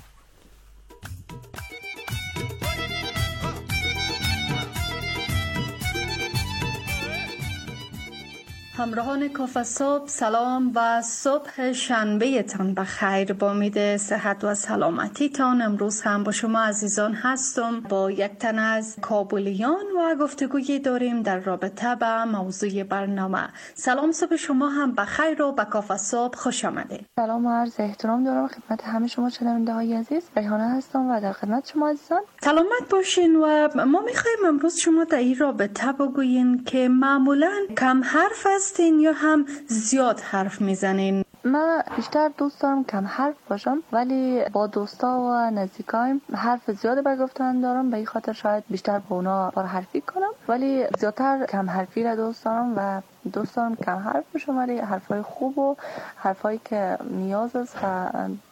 همراهان کافه صبح سلام و صبح شنبه تان بخیر. با امید صحت و سلامتی تان امروز هم با شما عزیزان هستم با یک تن از کابلیان و گفتگویی داریم در رابطه با موضوع برنامه. سلام صبح شما هم بخیر و به کافه صبح خوش آمدید. سلام و عرض احترام دارم خدمت همه شما شنونده های عزیز. ریحانه هستم و در خدمت شما عزیزان. سلامت باشین و ما میخوایم امروز شما در این رابطه بگویین که معمولا کم حرف هستین یا هم زیاد حرف میزنین؟ من بیشتر دوست دارم کم حرف باشم، ولی با دوستا و نزدیکایم حرف زیاد به گفتن دارم، به این خاطر شاید بیشتر با اونا پر حرفی کنم، ولی زیادتر کم حرفی را دوست دارم و دوست دارم کم حرف باشم، ولی حرفای خوب و حرفایی که نیاز است و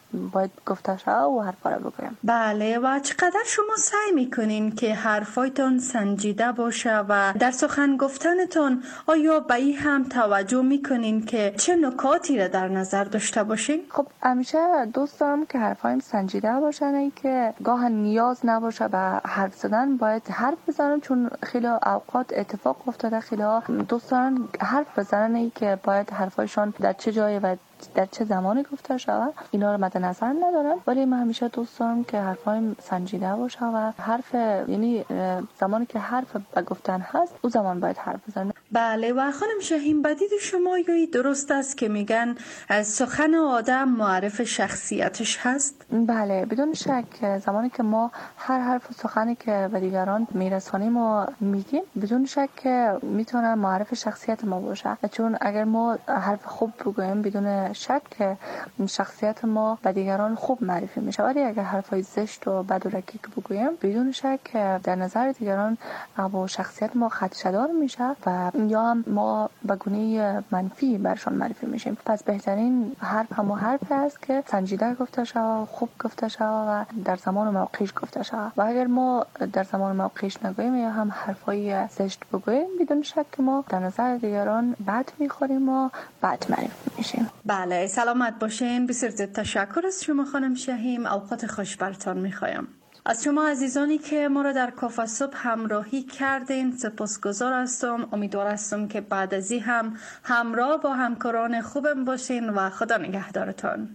باید گفته شود و حرفا رو بگویم. بله، و چقدر شما سعی میکنین که حرفایتان سنجیده باشه و در سخن گفتنتان آیا به این هم توجه میکنین که چه نکاتی را در نظر داشته باشین؟ خب همیشه دوست دارم که حرفایم سنجیده باشه، که گاه نیاز نباشه به حرف زدن، باید حرف بزنن، چون خیلی اوقات اتفاق افتاده خیلی دوست دارن حرف بزنن که باید حرفایشان در چه جایی و در چه زمانی گفته شود اینا رو مد نظر ندارم، ولی من همیشه دوست دارم که حرفایم سنجیده باشه و حرف، یعنی زمانی که حرف به گفتن هست اون زمان باید حرف بزنه. بله، و خانم شهین بدید شما یایی درست است که میگن از سخن آدم معرف شخصیتش هست؟ بله، بدون شک زمانی که ما هر حرف و سخنی که به دیگران میرسانیم و میگیم بدون شک میتونه معرف شخصیت ما باشه، چون اگر ما حرف خوب بگویم بدون شک شخصیت ما به دیگران خوب معرفی میشه، ولی اگر حرفای زشت و بد و رکیک بگویم بدون شک در نظر دیگران با شخصیت ما خدشه‌دار میشه و یا هم ما به گونه منفی برشان معرفی میشیم. پس بهترین حرف هم حرف است که سنجیده گفته شود، خوب گفته شود و در زمان و موقعش گفته شود، و اگر ما در زمان و موقعش نگوییم یا هم حرفای زشت بگوییم بدون شک ما در نظر دیگران بد میخوریم و بد معرفی میشیم. بله، سلامت باشین. بسیار زیاد تشکر از شما خانم شهیم، اوقات خوش برتان میخوایم. از شما عزیزانی که ما را در کافه صبح همراهی کردین سپاسگزار هستم. امیدوار هستم که بعد از این هم همراه با همکاران خوبم باشین و خدا نگهدارتان.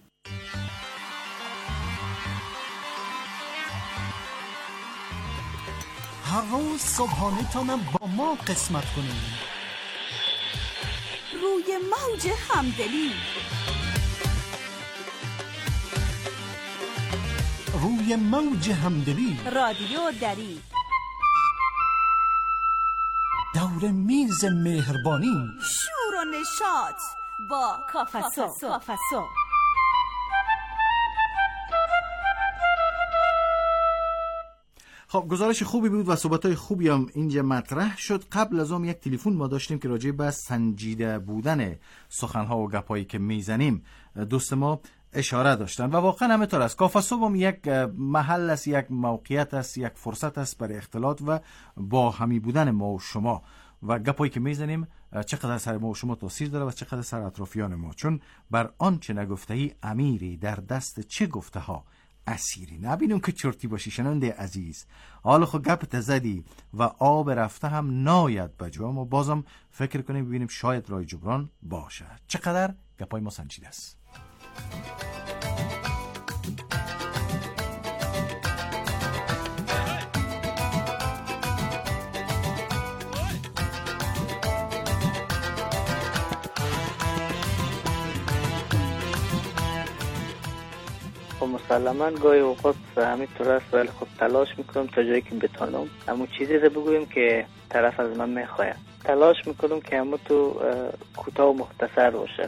هر روز صبحانه تانم با ما قسمت کنید. روی موج همدلی، روی موج همدلی، رادیو دری، دور میز مهربانی، شور و نشاط با کافه صبح. خب گزارش خوبی بود و صحبت‌های خوبی هم اینجا مطرح شد. قبل از اون یک تلفن ما داشتیم که راجع به سنجیده بودن سخن‌ها و گپایی که میزنیم دوست ما اشاره داشتن و واقعا همینطور است. کافه صبح هم یک محل است، یک موقعیت است، یک فرصت است برای اختلاط و با همی بودن ما و شما و گپایی که میزنیم چقدر سر ما و شما تاثیر داره و چقدر سر اطرافیان ما، چون بر آنچه نگفته‌ای امیری در دست چه گفته ها اسیری. نبینم که چرتی باشی شنونده عزیز، حالا خود گپ زدی و آب رفته هم ناید بجام و بازم فکر کنیم ببینیم شاید رای جبران باشه. چقدر گپای ما سنجیده است. مسلما گاهی اوقات همینطور است، ولی خب تلاش میکنم تا جایی که بتونم همون چیزی رو بگویم که طرف از من میخواد. تلاش میکنم که همون تو کوتاه و مختصر باشه.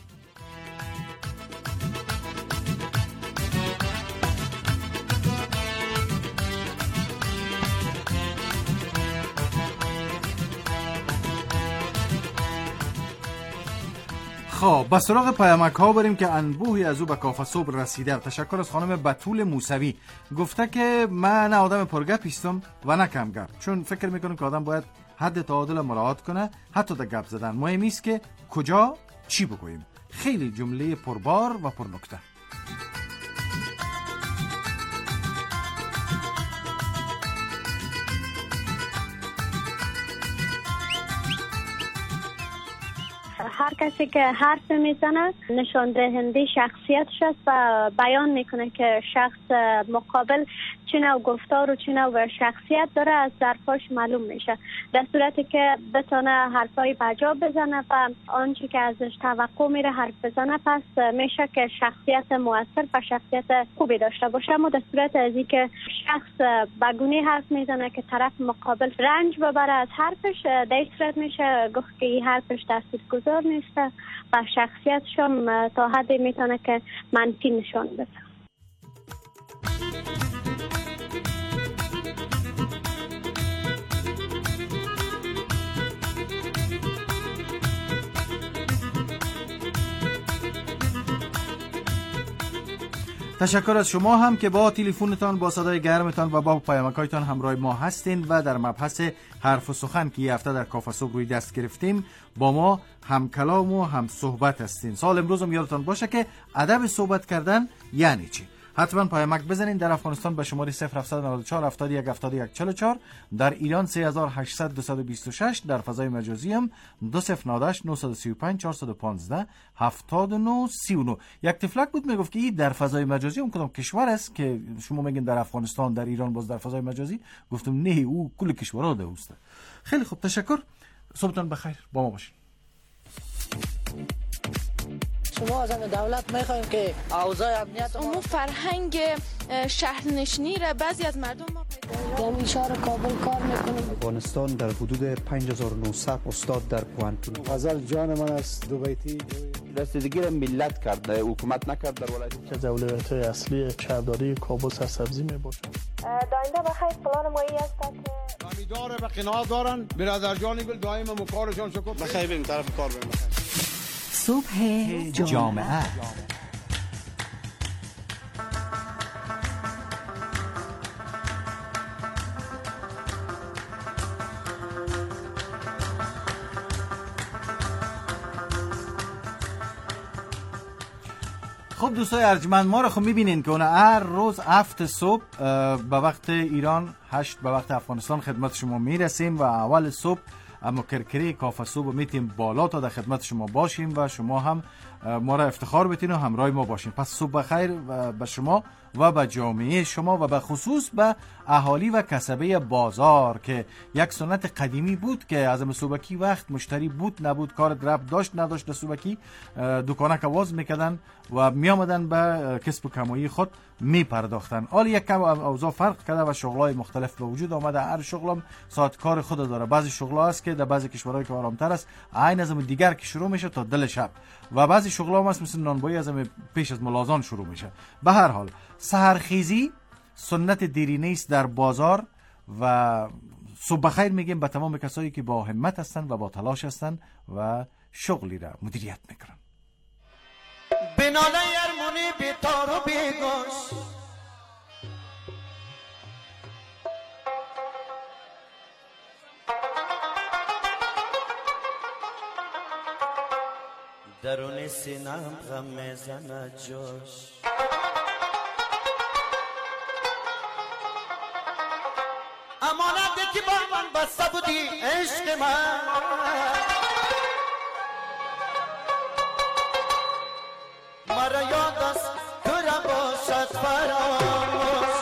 خب به سراغ پیامک ها بریم که انبوهی از او به کافه صبح رسیده. تشکر از خانم بتول موسوی، گفته که من نه آدم پرگپیستم و نه کم گپ، چون فکر میکنم که آدم باید حد تعادل مراعات کنه حتی در گپ زدن. مهم است که کجا چی بگوییم. خیلی جمله پربار و پرنکته. هر کسی که حرف میزنه نشان دهنده شخصیتش است و بیان میکنه که شخص مقابل چه نوع گفتار و چه نوع شخصیت داره از ظرفاش معلوم میشه. در صورتی که بتونه حرفای بجا بزنه و آنچه که ازش توقع میره حرف بزنه، پس میشه که شخصیت مؤثر و شخصیت خوبی داشته باشه. اما در صورت از این که شخص بگونه حرف میزنه که طرف مقابل رنج ببره از حرفش، در این صورت میشه گفت که این حرفش تاثیرگذار نیست و شخصیتش هم تا حدی میتونه که منفی نشان بده. تشکر از شما هم که با تلفنتان، با صدای گرمتان و با پیامک‌هایتان همراه ما هستین و در مبحث حرف و سخن که یه هفته در کافه صبح روی دست گرفتیم با ما هم کلام و هم صحبت هستین. سال امروز هم یادتان باشه که ادب صحبت کردن یعنی چی. حتما پیامک بزنین. در افغانستان به شماره 0794 71 71 44، در ایران 3800 226، در فضای مجازی هم 2098 935 415 79 39. یک تفلک بود میگفت که این در فضای مجازی اون کدام کشور است که شما میگین در افغانستان، در ایران باز در فضای مجازی؟ گفتم نه، او کل کشورها ده اوست. خیلی خوب، تشکر. صبحتون بخیر، با ما باشین. شما از دولت میخوایم که اوضاع امنیت اون فرهنگ شهرنشینی را بعضی از مردم ما پیدا در شهر کابل کار میکنیم. افغانستان در حدود 5900 استاد در کوانتون. غزل جان من است دو بیتی رسیدگی را ملت کرده، حکومت نکرد. در ولایت که اولویت اصلی شهرداری کابل سرسبزی میباشه. داینده بخیر پلان مایی است که امیدواره به قناعت دارن. برادر جان گل دائم مکارشان شکر بخیر بریم طرف کار بریم. صبح جامعه. خب دوستای ارجمند، ما رو خب میبینین که اون هر روز 7 صبح به وقت ایران 8 به وقت افغانستان خدمت شما میرسیم و اول صبح اما کرکری کافه صبح میتیم بالا تا در خدمت شما باشیم و شما هم ما را افتخار بتین و همراه ما باشین. پس صبح بخیر به شما و به جامعه شما و به خصوص به اهالی و کسبه بازار که یک سنت قدیمی بود که از صبحکی وقت مشتری بود نبود، کار رب داشت نداشت، در صبحکی دکانک واز میکردن و میامدن به کسب و کمایی خود میپرداختن. حالا یک کم اوضاع فرق کرده و شغلای مختلف به وجود آمده. هر شغلم ساعت کار خود داره. بعضی شغلا هست که در بعضی کشورهای که آرامتر است عین از دیگر که شروع میشه تا دل شب و بعضی شغلا هم هست مثل نانبایی از پیش از ملازان شروع میشه. به هر حال سحرخیزی سنت دیرینه است در بازار و صبح بخیر میگیم به تمام کسایی که با همت هستن و با تلاش هستن و شغلی را مدیریت میکنن. بناله ارمونی بیتار و بیگوش درون سینم غم میزنه جوش امانت که با من بسته بودی عشق من مرا یاد است تو را باشد فراموش.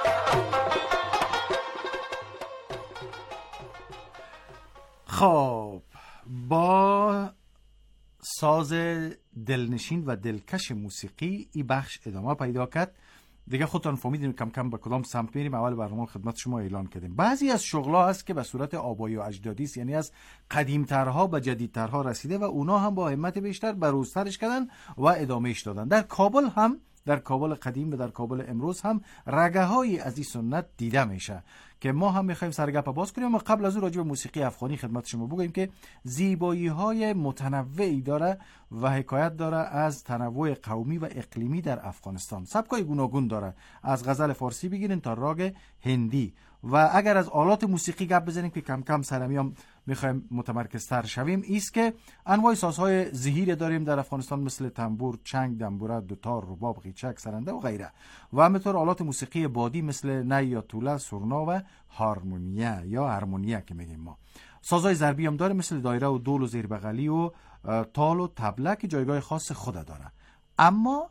خب با ساز دلنشین و دلکش موسیقی این بخش ادامه پیدا کرد. دیگه خودتان فهمیدین کم کم به کدام سمت میریم. اول برنامه خدمت شما اعلان کردیم بعضی از شغل‌ها هست که به صورت آبایی و اجدادی است، یعنی از قدیم‌ترها به جدیدترها رسیده و اونا هم با همت بیشتر بروزترش کردن و ادامهش دادن. در کابل هم، در کابل قدیم و در کابل امروز هم رگه‌هایی از این سنت دیده میشه که ما هم می‌خوایم سرگپ باز کنیم و قبل از اون راجع به موسیقی افغانی خدمت شما بگوییم که زیبایی‌های متنوعی داره و حکایت داره از تنوع قومی و اقلیمی در افغانستان. سبکای گوناگون داره، از غزل فارسی بگیرین تا راگ هندی و اگر از آلات موسیقی گپ بزنیم که کم کم سرمیام میخوایم متمرکزتر شویم، ایست که انواع سازهای زهیر داریم در افغانستان مثل تنبور، چنگ، دنبوره، دوتار، رباب، قیچک، سرنده و غیره و همینطور آلات موسیقی بادی مثل نی یا توله، سرنا و هارمونیه یا هارمونیه که میگیم ما. سازهای ضربی هم داره مثل دایره و دول و زیربغلی و تال و طبله که جایگاه خاص خود داره. اما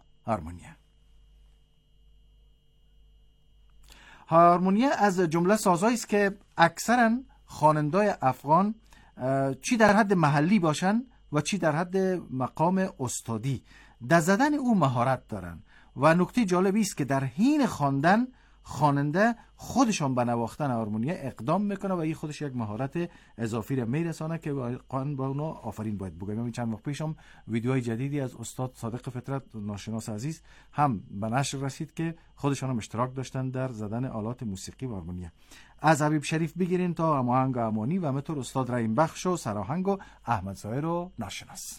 هارمونیه از جمله سازهایی است که اکثرا خواننده‌های افغان چی در حد محلی باشن و چی در حد مقام استادی در زدن او مهارت دارن و نکته جالبی است که در حین خواندن خواننده خودشان به نواختن هارمونیه اقدام میکنه و این خودش یک مهارت اضافی را میرسانه که قانون با اونا آفرین باید بگم. من چند وقت پیشم ویدیوهای جدیدی از استاد صادق فطرت ناشناس عزیز هم به نشر رسید که خودشان هم اشتراک داشتن در زدن آلات موسیقی و هارمونیه. از حبیب شریف بگیرین تا هماهنگ و امانی و همینطور استاد رحیم بخش و سراهنگ و احمد ظاهر و ناشناس.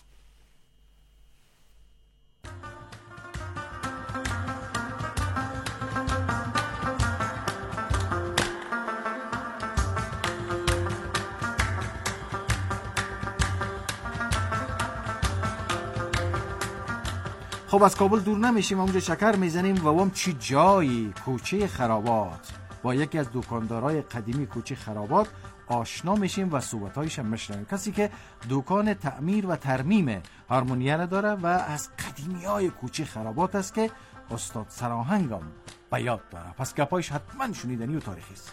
خب از کابل دور نمیشیم، اونجا چکر میزنیم و هم چی جایی، کوچه خرابات. با یکی از دکاندارای قدیمی کوچه خرابات آشنا میشیم و صحبتایش هم میشنویم. کسی که دکان تعمیر و ترمیم هارمونیه داره و از قدیمیای کوچه خرابات است که استاد سراهنگم به یاد داره. پس گپایش حتما شنیدنی و تاریخی است.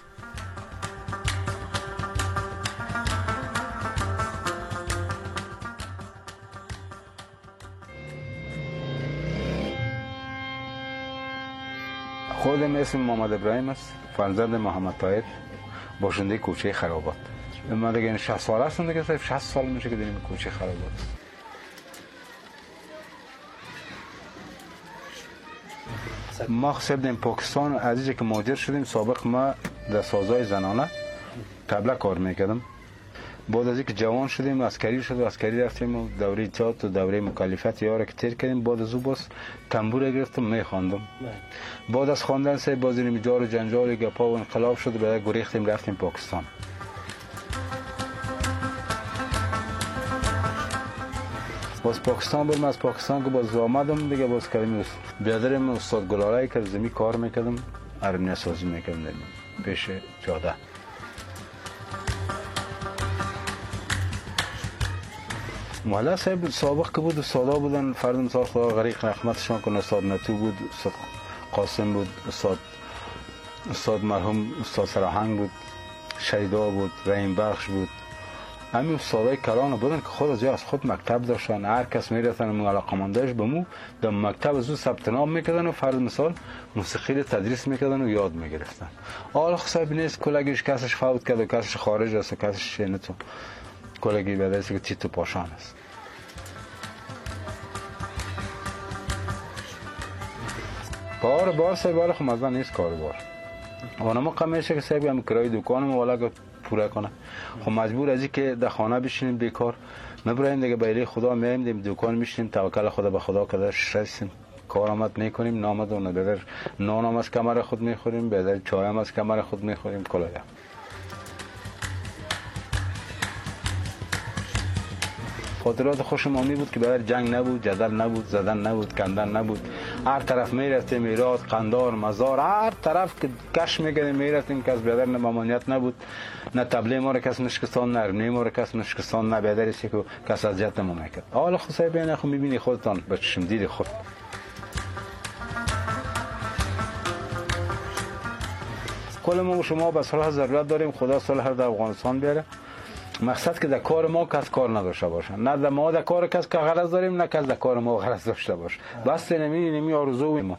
خودم اسم محمد ابراهیم است، فرزند محمد طاهر، باشنده کوچه خرابات. من دیگه 60 سال هستم دیگه، 60 سال میشه که داریم کوچه خرابات. ما خسبدیم پاکستان، از اینجا که مهاجر شدیم سابق ما در سازهای زنانه طبله کار میکردم. بعد از اینکه جوان شدیم عسکری شد و عسکری رفتیم و دوره جات و دوره مکلفیت یاره که تیر کردیم. بعد از او باز تنبور گرفتم میخواندم. بعد از خواندن سه باز اینم جار و جنجال و گپا و انقلاب شد و بعد گریختیم رفتیم پاکستان. باز پاکستان برم، از پاکستان که باز آمدم دیگه باز کردیم بیادرم استاد گلالایی که زمین کار میکردم، ارمنیا سازی میکردم پیش جاده. مولا صاحب سابق که بود استادا بودن، فرد مثال خدا غریق رحمتشان کنه، استاد نتو بود، استاد قاسم بود، استاد مرحوم استاد سراهنگ بود، شیدا بود، رحیم بخش بود. همین استادای کلان بودن که خود از خود مکتب داشتن. هر کس میرفتن علاقه‌مندش به مو در مکتب از او ثبت نام میکردن و فرض مثال موسیقی رو تدریس میکردن و یاد میگرفتن. حالا خصوصا نیست کلاگیش کسش فوت کرد و کسش خارج است و کسش نتو کلاگی بعد از که تیتو پاشان است. بار سه خب مزه نیست کار بار. آنما قمیشه که سبی هم کرای دکانم والا پورا کنه. خب مجبور ازی که در خانه بشینیم بیکار نبرایم دیگه بیلی خدا میایم دیم دکان میشینیم توکل خدا به خدا کداش رسیم کار آمد میکنیم نامد و ندر نان هم از کمر خود میخوریم بدر چای هم از کمر خود میخوریم کلایا. خاطرات خوشمانی بود که برای جنگ نبود، جدل نبود، زدن نبود، کندن نبود. هر طرف میرفتیم میراد، قندار، مزار، هر طرف که کش میگردیم میرفتیم که از بیادر نه ممانعت نبود، نه تبلیغ ما را کس نشکستان، نه ارمنی ما را کس نشکستان، نه بیادری که کس از جهت ما میکرد. حالا خصوصا بین خود میبینی خودتان به چشم دید خود. کل ما و شما به صلح ضرورت داریم، خدا صلح در افغانستان بیاره. مقصد که در کار ما کس کار نداشته باشه، نه در ما در کار کس که غرض داریم، نه کس در کار ما غرض داشته باشه. بس نمی آرزوی ما.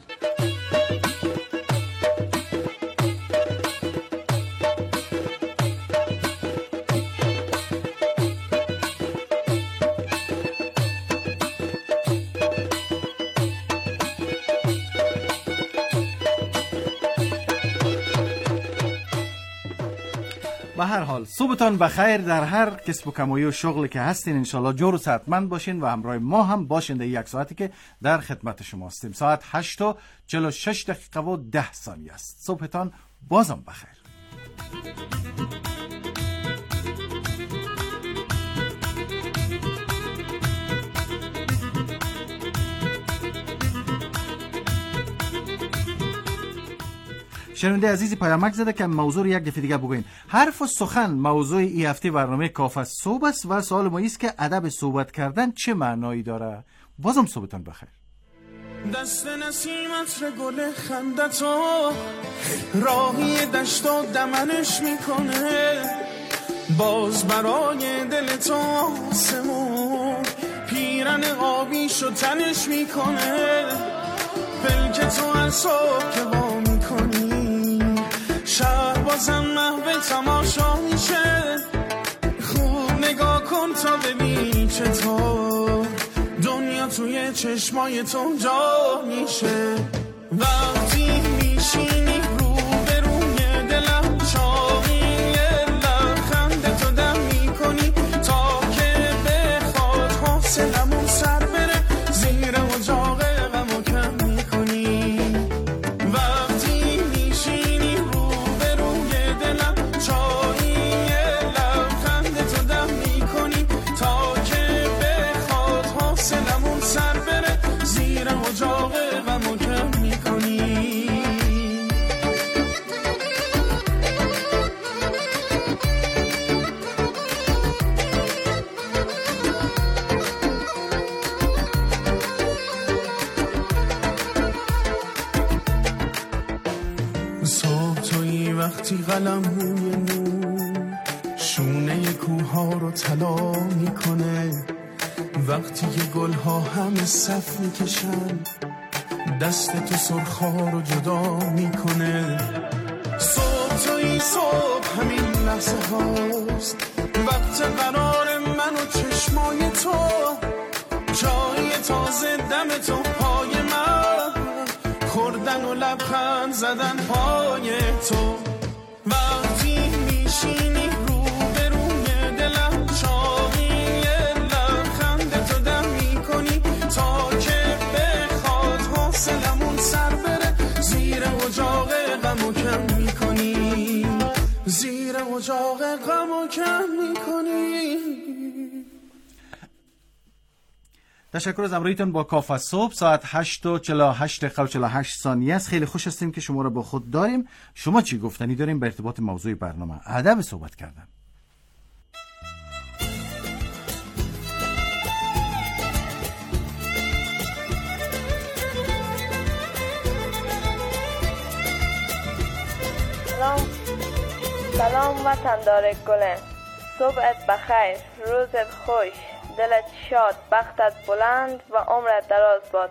به هر حال صبحتان بخیر در هر کسب و کمایی و شغلی که هستین. انشالله جور و صحتمند باشین و همراه ما هم باشین در یک ساعتی که در خدمت شما هستیم. ساعت 8:46 و 10 ثانیه است. صبحتان بازم بخیر. شنونده عزیزی پیامک زده که موضوع یک دفعه دیگه بگوین. حرف و سخن موضوع این هفته برنامه کافه صبح است و سوال ما است که ادب صحبت کردن چه معنایی داره؟ بازم صبحتان بخیر. دست نسیمت ر گل خندتو راهی دشت و دمنش میکنه، باز برای دل تو آسمون پیرن آبیش و تنش میکنه، پلک تو از صبح که با میکنی شهر بازم محو تماشا میشه، خوب نگاه کن تا ببین چطور دنیا توی چشمای تو جا میشه. وقتی میشینی رو به روی دلم چاقی لبخند تو دم میکنی تا که بخواد حوصلمون سر بره، زیر اجاق غمو کم میکنی. وقتی میشینی رو به روی دلم چاقی لبخند تو دم میکنی تا که بخواد حوصلمون سر بره، زیر وقتی قلم‌روی نور شونه کوها رو طلا میکنه، وقتی که گلها همه صف میکشن دست تو سرخا رو جدا میکنه. صبح توی صبح همین لحظه هاست، وقت قرار من و چشمای تو، چای تازه دم تو پای من، خوردن و لبخند زدن پای تو. وقتی میشینی رو به روی دلم، چاقی لبخند تو دم میکنی تا که بخواد حوصلمون سر بره، زیر اجاق غم و کم میکنی، زیر اجاق غم و کم میکنی. تشکر از همراهیتون با کافه صبح. ساعت 8:48 است. خیلی خوش هستیم که شما را با خود داریم. شما چی گفتنی داریم به ارتباط موضوع برنامه؟ ادب صحبت کردن. سلام وطندار گلم، صبحت بخیر، روزت خوش، دلت شاد، بختت بلند و عمرت دراز باد.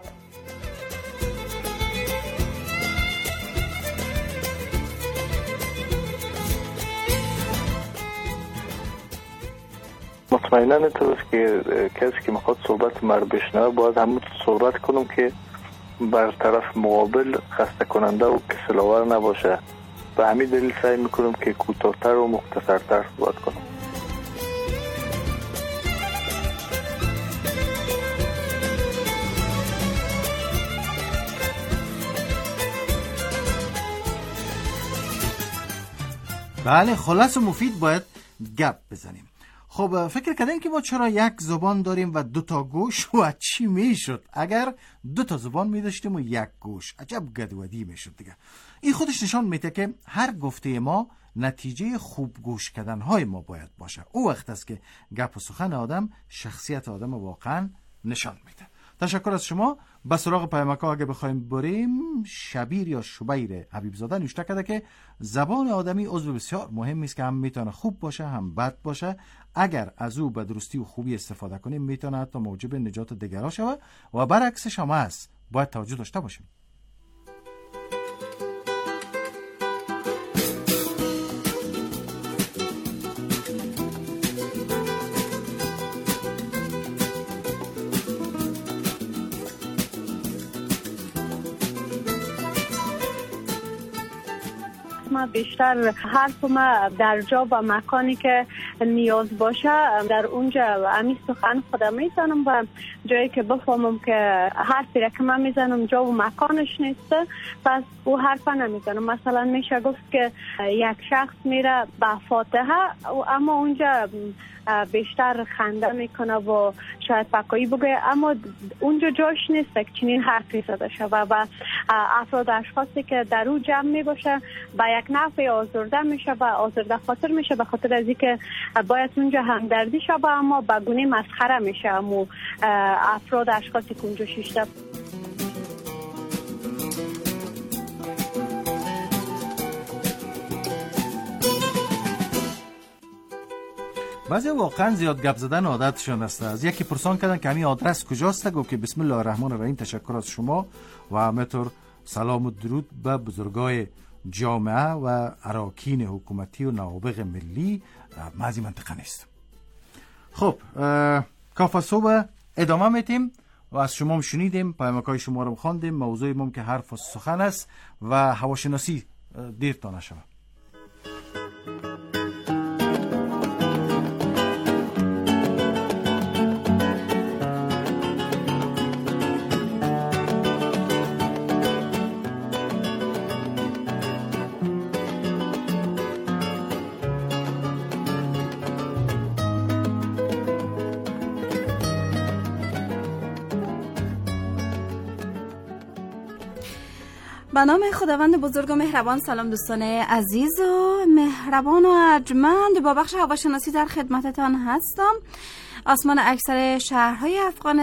مطمئناً اینطور که کسی که میخواد صحبت ما رو بشنوه باید همون صحبت کنم که بر طرف مقابل خسته کننده و کسل‌آور نباشه. به همین دلیل سعی میکنم که کوتاه‌تر و مختصرتر صحبت کنم. بله، خلاص و مفید باید گپ بزنیم. خب فکر کردین که ما چرا یک زبان داریم و 2 گوش و چی میشد اگر 2 زبان میداشتیم و 1 گوش؟ عجب گدودی میشد دیگه. این خودش نشان میده که هر گفته ما نتیجه خوب گوش کردن های ما باید باشه. او وقت است که گپ و سخن آدم شخصیت آدم واقعا نشان میده. تشکر از شما. به سراغ پیامک‌ها اگه بخوایم بریم، شبیر یا شبیر حبیبزاده نوشته کرده که زبان آدمی عضو بسیار مهمی است که هم میتونه خوب باشه هم بد باشه. اگر از او به درستی و خوبی استفاده کنیم میتونه حتی موجب نجات دیگران شود و برعکسش هم هست. باید توجه داشته باشیم. بیشتر حرف ما در جا و مکانی که نیاز باشه در اونجا امی سخن خودم میزنم و جایی که بفهمم که حرفی را که من میزنم جا و مکانش نیسته پس او حرف نمیزنم. مثلا میشه گفت که یک شخص میره به فاتحه اما اونجا بیشتر خنده میکنه و شاید فکایی بگه اما اونجا جاش نیست که چنین حرفی زده شده و افراد اشخاصی که در او جمع میباشه با یک نفع آزرده میشه و آزرده خاطر میشه به خاطر از اینکه باید اونجا همدردی شده اما به گونه مسخره میشه اما افراد اشخاصی که اونجا شیشته. بعضی واقعا زیاد گپ زدن عادتشون است. از یکی پرسان کردن که همین آدرس کجاست؟ گفت که بسم الله الرحمن الرحیم. تشکر از شما و همینطور سلام و درود به بزرگای جامعه و اراکین حکومتی و نوابغ ملی. ما از این منطقه نیست. خب کافه صبح ادامه میتیم و از شما هم شنیدیم، پیامک‌های شما رو خواندیم. موضوع ما که حرف و سخن است و هواشناسی دیر تا نشود. به نام خداوند بزرگ و مهربان. سلام دوستان عزیز و مهربان و ارجمند. با بخش هواشناسی در خدمتتان هستم. آسمان اکثر شهرهای افغانستان